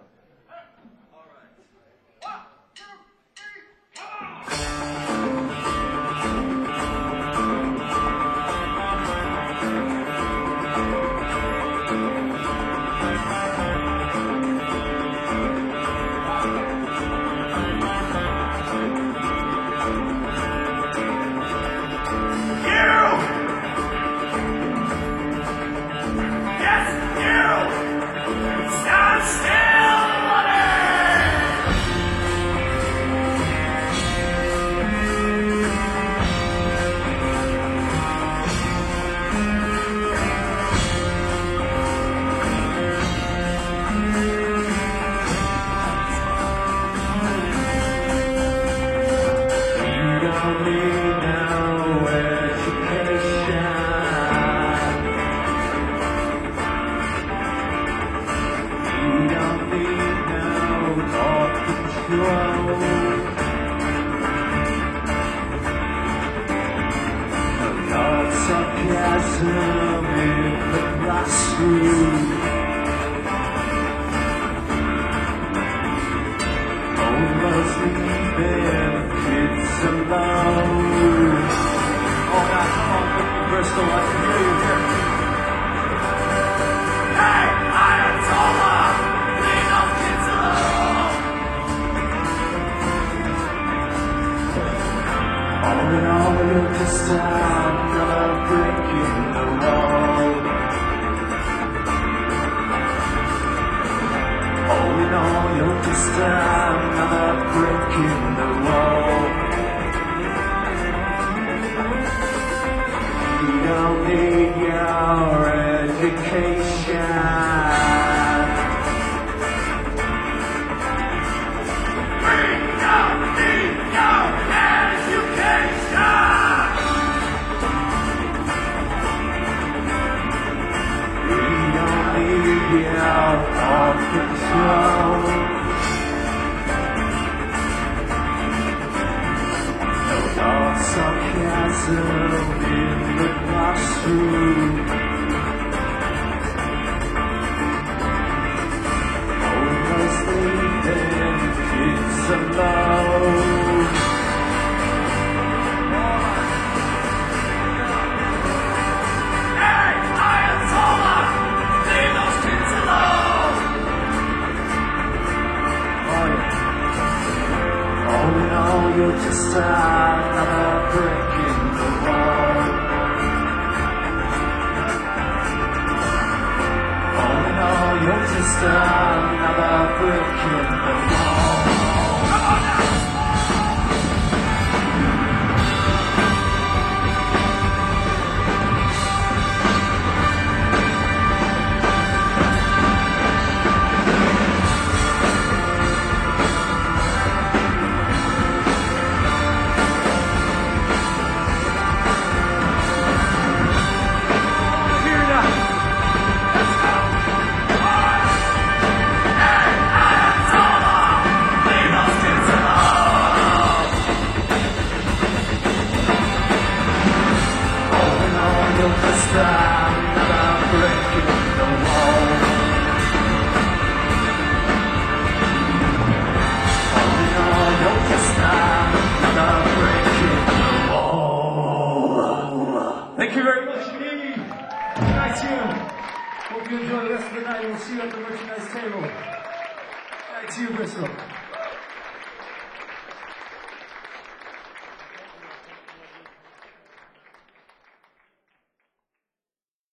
Thank you very much indeed. Good night to you. Hope you enjoy the rest of the night. We'll see you at the merchandise table. Good night to you, Bristol.